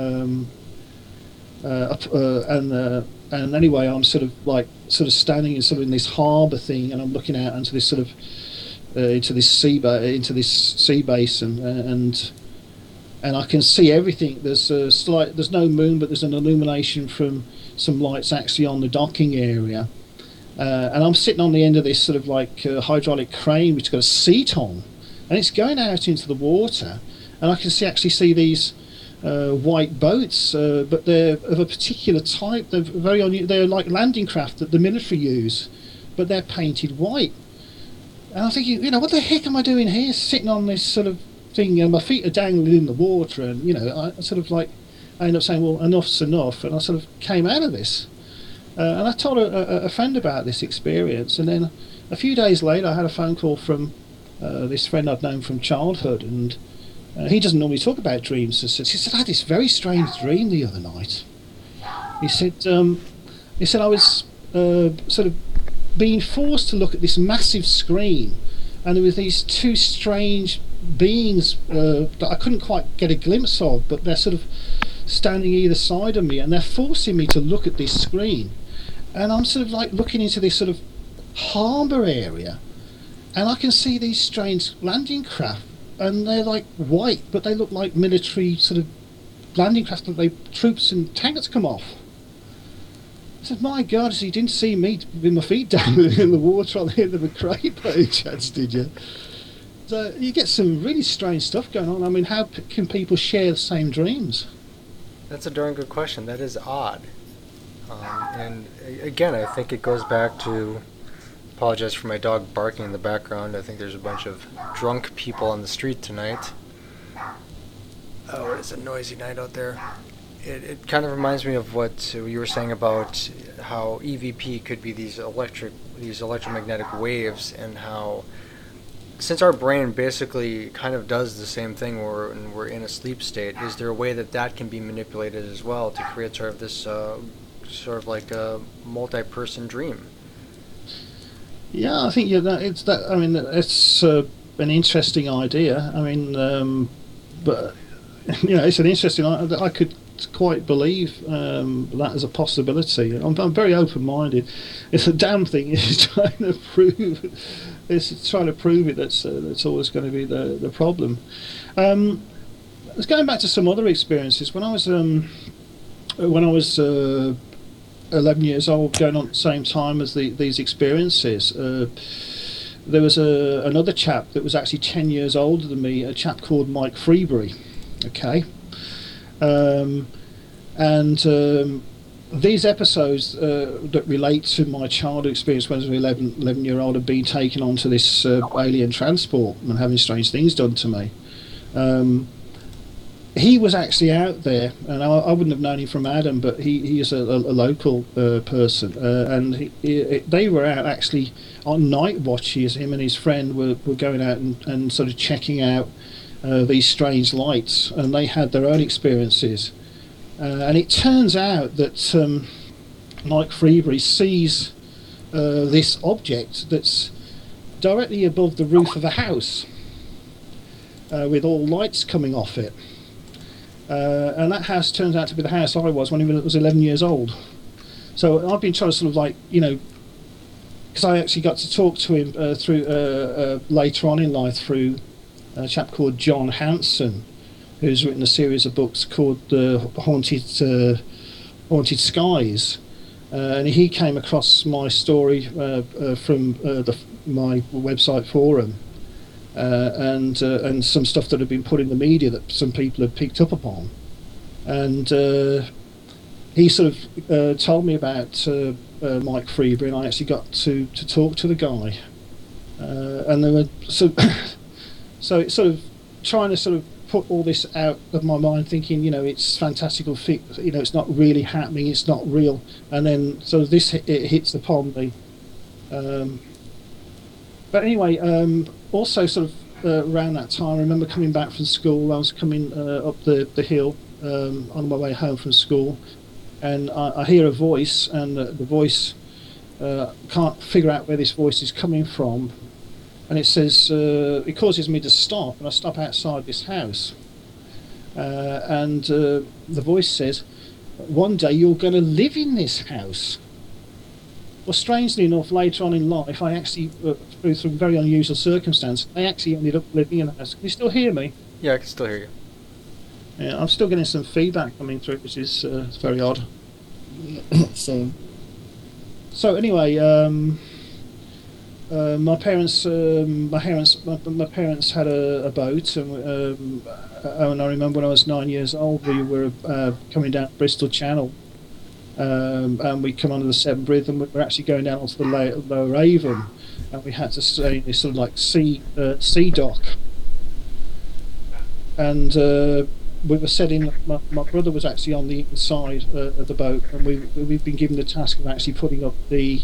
and anyway, I'm sort of standing in this harbour thing, and I'm looking out into this sort of into this sea basin, and I can see everything. There's no moon, but there's an illumination from some lights actually on the docking area, and I'm sitting on the end of this sort of like hydraulic crane which got a seat on, and it's going out into the water, and I can actually see these white boats, but they're of a particular type. They're like landing craft that the military use, but they're painted white. And I'm thinking, what the heck am I doing here, sitting on this sort of thing, and my feet are dangling in the water, and I sort of like, I end up saying, well, enough's enough, and I sort of came out of this, and I told a friend about this experience, and then a few days later I had a phone call from this friend I'd known from childhood, and he doesn't normally talk about dreams. He said, I had this very strange dream the other night. He said I was sort of being forced to look at this massive screen, and there were these two strange beings that I couldn't quite get a glimpse of, but they're sort of standing either side of me, and they're forcing me to look at this screen, and I'm sort of like looking into this sort of harbour area, and I can see these strange landing craft, and they're like white, but they look like military sort of landing craft that troops and tanks come off. I said, my God, so you didn't see me with my feet dangling in the water on the end of a crane by any chance, did you? So you get some really strange stuff going on. I mean, how can people share the same dreams? That's a darn good question. That is odd. And again, I think it goes back to, apologize for my dog barking in the background. I think there's a bunch of drunk people on the street tonight. Oh, it is a noisy night out there. It kind of reminds me of what you were saying about how EVP could be these electromagnetic waves, and how, since our brain basically kind of does the same thing when we're in a sleep state, is there a way that can be manipulated as well to create sort of this sort of like a multi-person dream? Yeah, I think it's that. I mean, it's an interesting idea. I mean, but it's an interesting. I could quite believe that as a possibility. I'm very open-minded. It's a damn thing. It's trying to prove it. That's always going to be the problem. Let's going back to some other experiences. When I was 11 years old, going on at the same time as these experiences, there was another chap that was actually 10 years older than me, a chap called Mike Freebury. Okay. These episodes that relate to my childhood experience when I was 11 year old, of being taken onto this alien transport and having strange things done to me. He was actually out there, and I wouldn't have known him from Adam, but he is a local person, and they were out actually on night watches. Him and his friend were going out and sort of checking out these strange lights, and they had their own experiences. And it turns out that Mike Freebury sees this object that's directly above the roof of a house, with all lights coming off it. And that house turns out to be the house I was when I was 11 years old. So I've been trying to sort of like, because I actually got to talk to him through later on in life through a chap called John Hanson, who's written a series of books called Haunted Skies, and he came across my story from my website forum, and some stuff that had been put in the media that some people had picked up upon, and he sort of told me about Mike Freebury, and I actually got to talk to the guy, and there were so it's sort of trying to sort of put all this out of my mind, thinking, it's fantastical, it's not really happening, it's not real, and then sort of it hits upon me. But anyway, also sort of around that time, I remember coming back from school. I was coming up the hill on my way home from school, and I hear a voice, and the voice can't figure out where this voice is coming from. and it says it causes me to stop, and I stop outside this house, and the voice says, "One day you're going to live in this house." Well, strangely enough, later on in life, I actually, through some very unusual circumstance, I actually ended up living in a house. Can you still hear me? Yeah, I can still hear you. Yeah, I'm still getting some feedback coming through, which is very odd. Same. So anyway, my parents had a boat, and I remember when I was 9 years old, we were coming down Bristol Channel, and we come under the Severn Bridge, and we were actually going down onto the Lower Avon, and we had to stay in this sort of like sea dock, and we were setting. My brother was actually on the inside of the boat, and we've been given the task of actually putting up the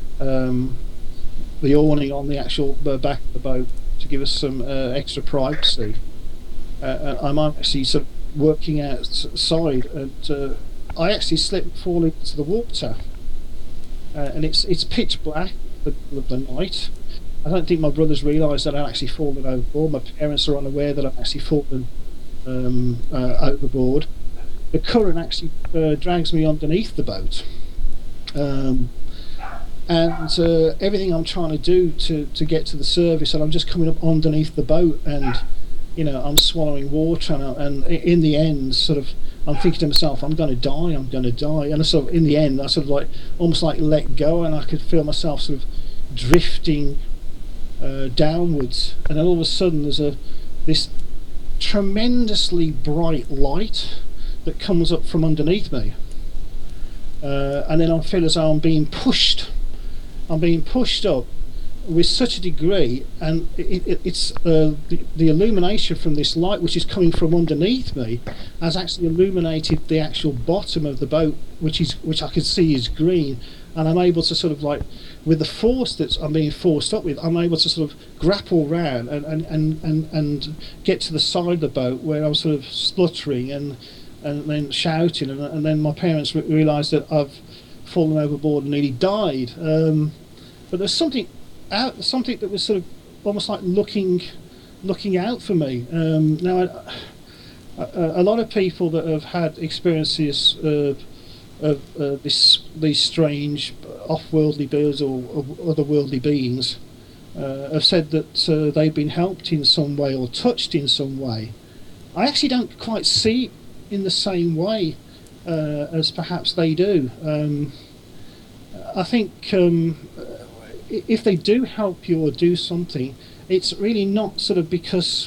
awning on the actual back of the boat to give us some extra privacy. I'm actually sort of working outside, and I actually slipped and fall into the water, and it's pitch black the middle of the night. I don't think my brothers realised that I'd actually fallen overboard. My parents are unaware that I've actually fallen overboard. The current actually drags me underneath the boat, and everything I'm trying to do to get to the surface, and I'm just coming up underneath the boat, and I'm swallowing water, and in the end, sort of, I'm thinking to myself, I'm going to die, and sort of in the end, I sort of like almost like let go, and I could feel myself sort of drifting downwards, and then all of a sudden there's this tremendously bright light that comes up from underneath me, and then I feel as though I'm being pushed up with such a degree, and it's the illumination from this light, which is coming from underneath me, has actually illuminated the actual bottom of the boat, which I can see is green, and I'm able to sort of like, with the force that I'm being forced up with, I'm able to sort of grapple round and get to the side of the boat, where I'm sort of spluttering and then shouting, and then my parents realised that I've fallen overboard and nearly died. But there's something that was sort of almost like looking out for me. Now, a lot of people that have had experiences of these strange off-worldly beings or otherworldly beings have said that they've been helped in some way or touched in some way. I actually don't quite see it in the same way as perhaps they do. I think if they do help you or do something, it's really not sort of because,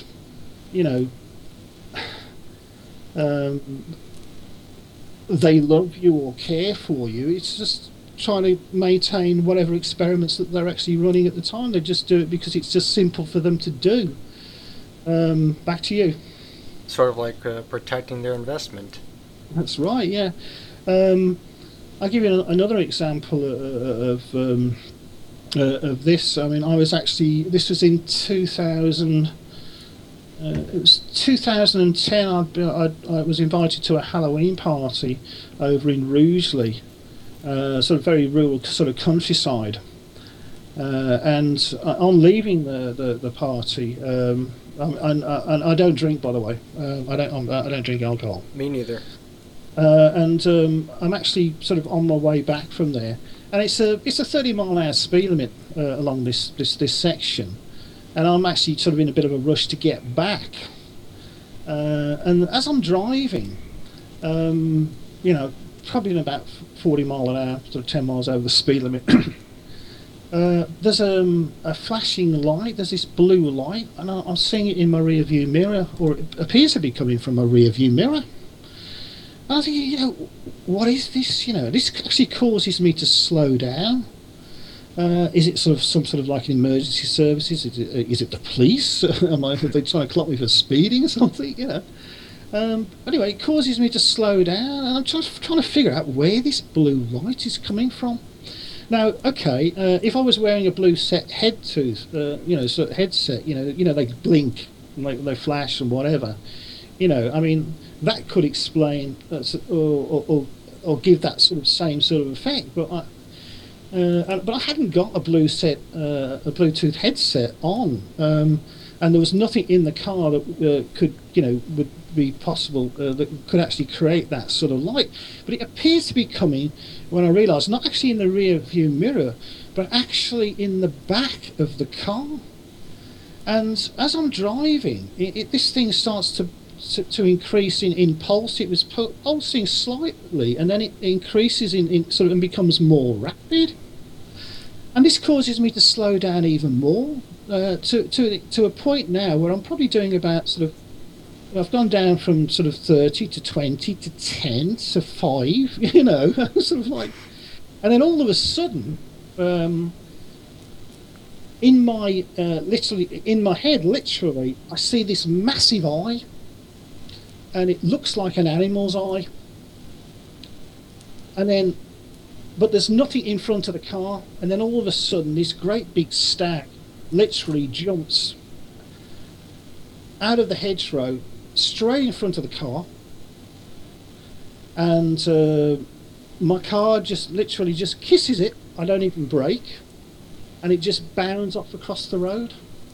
they love you or care for you. It's just trying to maintain whatever experiments that they're actually running at the time. They just do it because it's just simple for them to do. Back to you. Sort of like protecting their investment. That's right, yeah. I'll give you another example of this. I mean, this was in 2000. It was 2010. I was invited to a Halloween party over in Rugeley, sort of very rural sort of countryside. And on leaving the party, and I don't drink, by the way. I don't drink alcohol. Me neither. And I'm actually sort of on my way back from there, and it's a 30-mile-an-hour speed limit along this section, and I'm actually sort of in a bit of a rush to get back. And as I'm driving, probably in about 40 mile an hour, sort of 10 miles over the speed limit, there's a flashing light. There's this blue light, and I'm seeing it in my rear view mirror, or it appears to be coming from my rear view mirror. And I think, what is this? This actually causes me to slow down. Is it sort of some sort of like an emergency services? Is it the police? Are they trying to clock me for speeding or something? Anyway, it causes me to slow down, and I'm trying to figure out where this blue light is coming from. Now, okay, if I was wearing a blue set headset, they blink and they flash and whatever. I mean, that could explain or give that sort of same sort of effect. But but I hadn't got a a Bluetooth headset on, and there was nothing in the car that could, would be possible that could actually create that sort of light. But it appears to be coming when I realised not actually in the rear view mirror, but actually in the back of the car. And as I'm driving, this thing starts to increase in pulse. It was pulsing slightly, and then it increases in sort of and becomes more rapid. And this causes me to slow down even more to a point now where I'm probably doing about sort of. I've gone down from sort of 30 to 20 to 10 to 5, sort of like, and then all of a sudden, in my head, literally, I see this massive eye, and it looks like an animal's eye, and then, but there's nothing in front of the car, and then all of a sudden, this great big stag literally jumps out of the hedgerow straight in front of the car, and my car just literally just kisses it. I don't even brake, and it just bounds off across the road,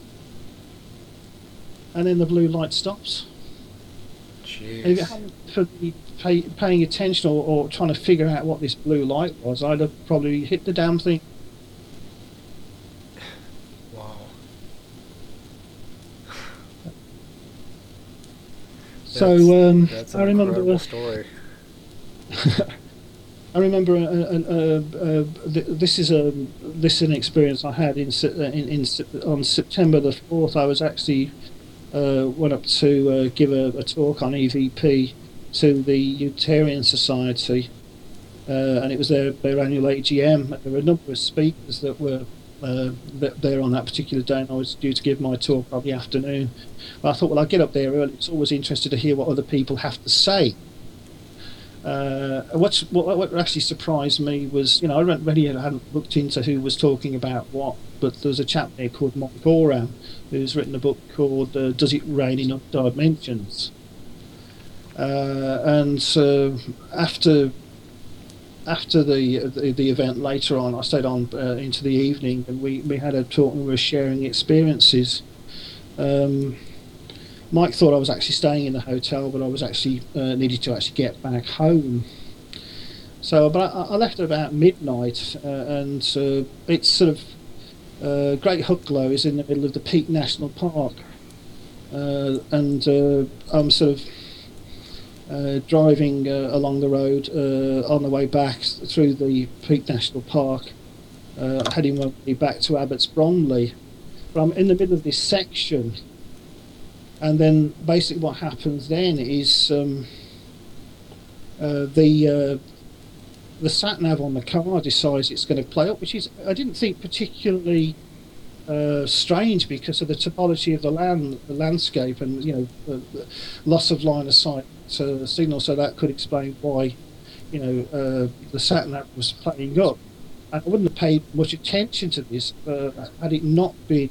and then the blue light stops. Jeez. And if it hadn't for me paying attention or trying to figure out what this blue light was, I'd have probably hit the damn thing. Wow. So That's an I remember incredible story. I remember this is an experience I had on September the 4th. I was actually went up to give a talk on EVP to the Unitarian Society, and it was their annual AGM. There were a number of speakers that were there on that particular day, and I was due to give my talk on the afternoon. But I thought, well, I'll get up there early. It's always interested to hear what other people have to say. What actually surprised me was, I hadn't looked into who was talking about what, but there's a chap there called Mike Oram who's written a book called Does It Rain in Other Dimensions? And after the event later on, I stayed on into the evening, and we had a talk and we were sharing experiences. Mike thought I was actually staying in the hotel, but I was actually needed to actually get back home. So, but I left at about midnight, and it's sort of Great Hucklow is in the middle of the Peak National Park, and I'm sort of driving along the road on the way back through the Peak National Park, heading my way back to Abbots Bromley. But I'm in the middle of this section. And then basically what happens then is the sat-nav on the car decides it's going to play up, which is, I didn't think, particularly strange because of the topology of the landscape and, the loss of line of sight signal, so that could explain why, the sat-nav was playing up. And I wouldn't have paid much attention to this had it not been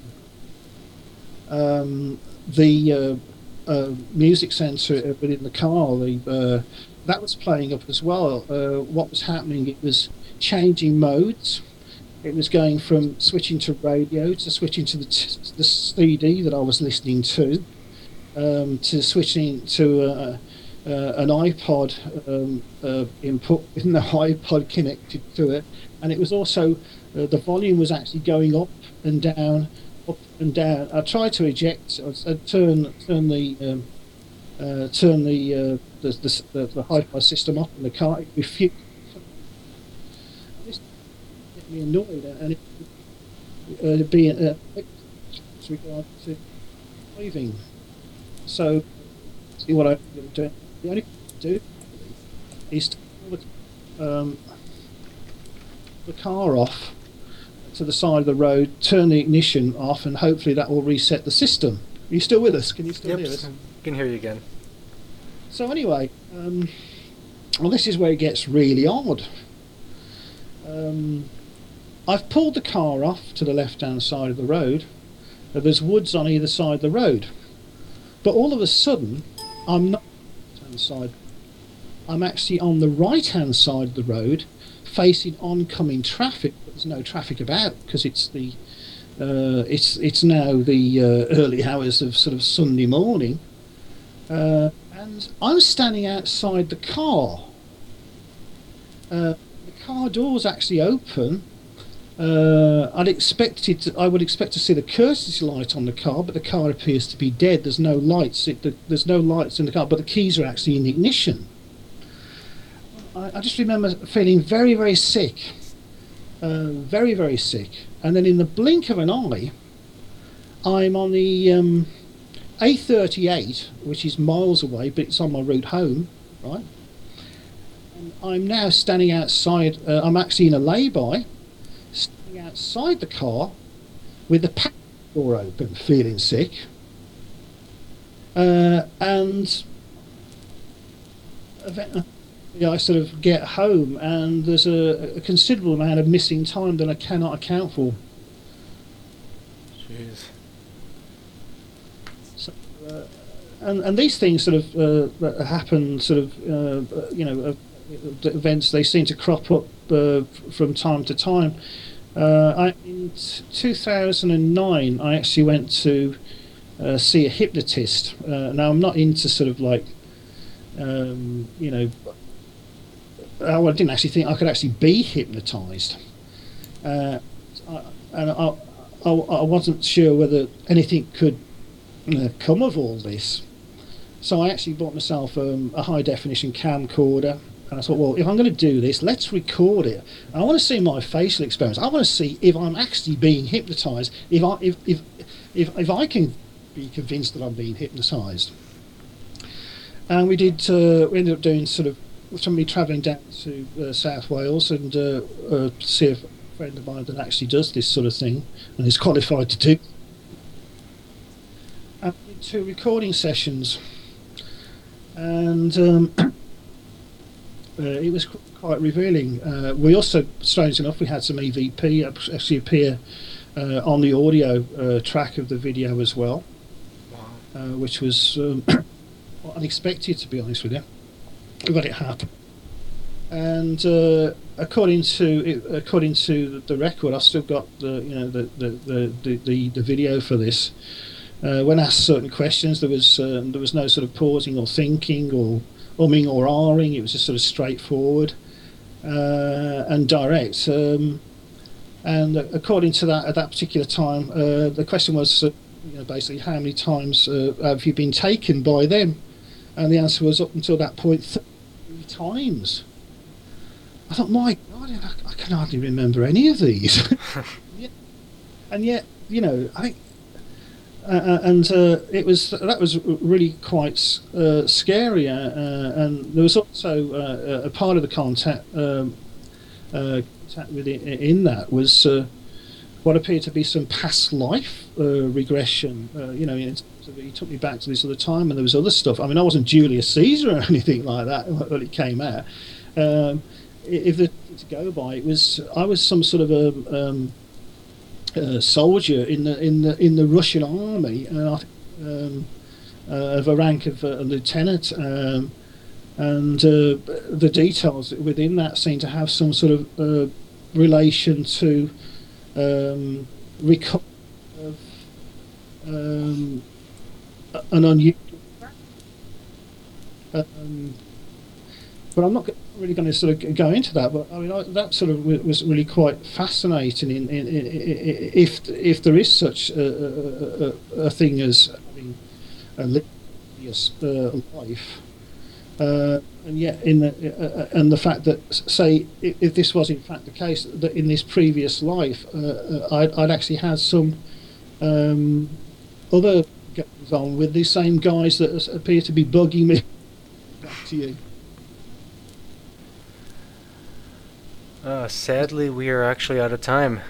the music sensor within the car, that was playing up as well. What was happening, it was changing modes. It was going from switching to radio to switching to the CD that I was listening to switching to an iPod input with no iPod connected to it. And it was also, the volume was actually going up and down. I tried to eject. I turn the hi-fi system off in the car. It refused. This get me annoyed, and it being with regard to driving. So, see what I'm doing. The only thing to do is to pull the car off to the side of the road, turn the ignition off, and hopefully that will reset the system. Are you still with us? Can you still hear us? Yep, can hear you again. So anyway, well, this is where it gets really odd. I've pulled the car off to the left-hand side of the road. There's woods on either side of the road. But all of a sudden, I'm not on the left-hand side. I'm actually on the right-hand side of the road, facing oncoming traffic, but there's no traffic about because it's now the early hours of sort of Sunday morning, and I'm standing outside the car. The car door's actually open. I would expect to see the courtesy light on the car, but the car appears to be dead. There's no lights. There's no lights in the car, but the keys are actually in the ignition. I just remember feeling very, very sick, very, very sick. And then in the blink of an eye, I'm on the A38, which is miles away, but it's on my route home, right? And I'm now standing outside. I'm actually in a lay-by, standing outside the car with the passenger door open, feeling sick. And I sort of get home, and there's a considerable amount of missing time that I cannot account for. Jeez. So, and these things sort of happen. Sort of events, they seem to crop up from time to time. In 2009, I actually went to see a hypnotist. Now I'm not into sort of like I didn't actually think I could actually be hypnotised, and I wasn't sure whether anything could come of all this. So I actually bought myself a high definition camcorder, and I thought, well, if I'm going to do this, let's record it. And I want to see my facial experiments. I want to see if I'm actually being hypnotised. If I can be convinced that I'm being hypnotised. And we ended up doing sort of somebody travelling down to South Wales and see a friend of mine that actually does this sort of thing and is qualified to do. And we did 2 recording sessions, and it was quite revealing. We also, strange enough, we had some EVP actually appear on the audio track of the video as well, which was unexpected, to be honest with you. But it happened, and according to the record, I've still got the video for this. When asked certain questions, there was no sort of pausing or thinking or umming or ahhing. It was just sort of straightforward and direct. And according to that, at that particular time, the question was basically how many times have you been taken by them? And the answer was up until that point 3 times. I thought, my God, I can hardly remember any of these. And yet, I think, it was really quite scary. And there was also a part of the contact within that was what appeared to be some past life regression. He took me back to this other time, and there was other stuff. I mean, I wasn't Julius Caesar or anything like that when it came out. If the to go by, I was some sort of a soldier in the Russian army, of a rank of a lieutenant, and the details within that seem to have some sort of relation to recovery of an unusual. But I'm not really going to sort of go into that. But I mean, that sort of was really quite fascinating. If there is such a thing as having a life, and yet and the fact that, say, if this was in fact the case, that in this previous life, I'd actually had some other goes on with these same guys that appear to be bugging me. Back to you. Sadly, we are actually out of time.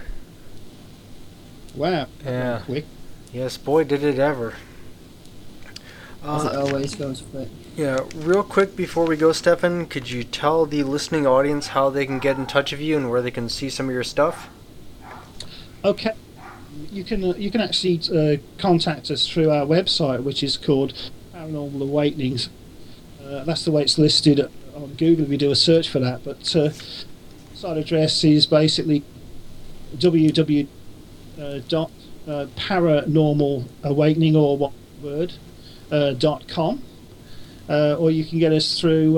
Wow. Yeah. Quick. Yes, boy, did it ever. As it always goes quick. Yeah, real quick before we go, Stefan, could you tell the listening audience how they can get in touch with you and where they can see some of your stuff? Okay. You can actually contact us through our website, which is called Paranormal Awakenings. That's the way it's listed on Google if you do a search for that. But website address is basically www. Dot paranormal awakening or one word .com, or you can get us through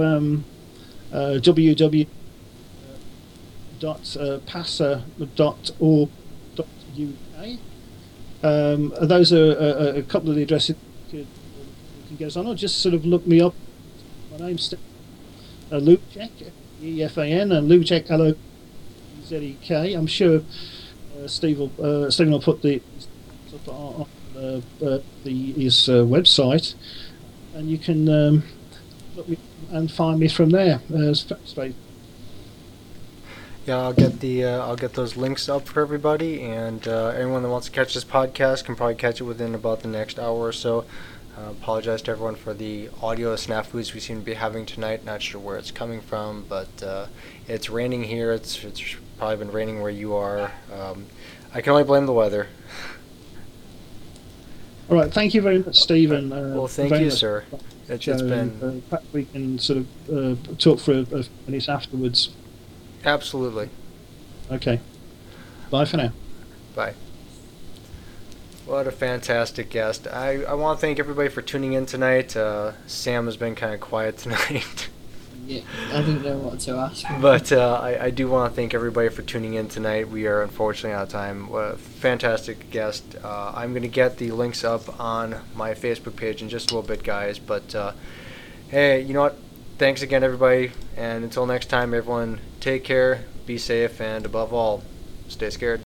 www.pasa.org.uk. Those are a couple of the addresses you can get us on, or just sort of look me up. My name's Lubezek, EFAN, and Lubezek, LOZEK. I'm sure Stephen will put the up on his website, and you can look me and find me from there. Yeah, I'll get those links up for everybody, and anyone that wants to catch this podcast can probably catch it within about the next hour or so. Apologize to everyone for the audio snafus we seem to be having tonight. Not sure where it's coming from, but it's raining here. It's probably been raining where you are. I can only blame the weather. All right, thank you very much, Stephen. Well, thank you, sir. It's been... perhaps we can sort of talk for a few minutes afterwards. Absolutely. Okay. Bye for now. Bye. What a fantastic guest. I want to thank everybody for tuning in tonight. Sam has been kind of quiet tonight. Yeah, I didn't know what to ask. But I do want to thank everybody for tuning in tonight. We are unfortunately out of time. What a fantastic guest. I'm going to get the links up on my Facebook page in just a little bit, guys. But hey, you know what? Thanks again, everybody. And until next time, everyone, take care, be safe, and above all, stay scared.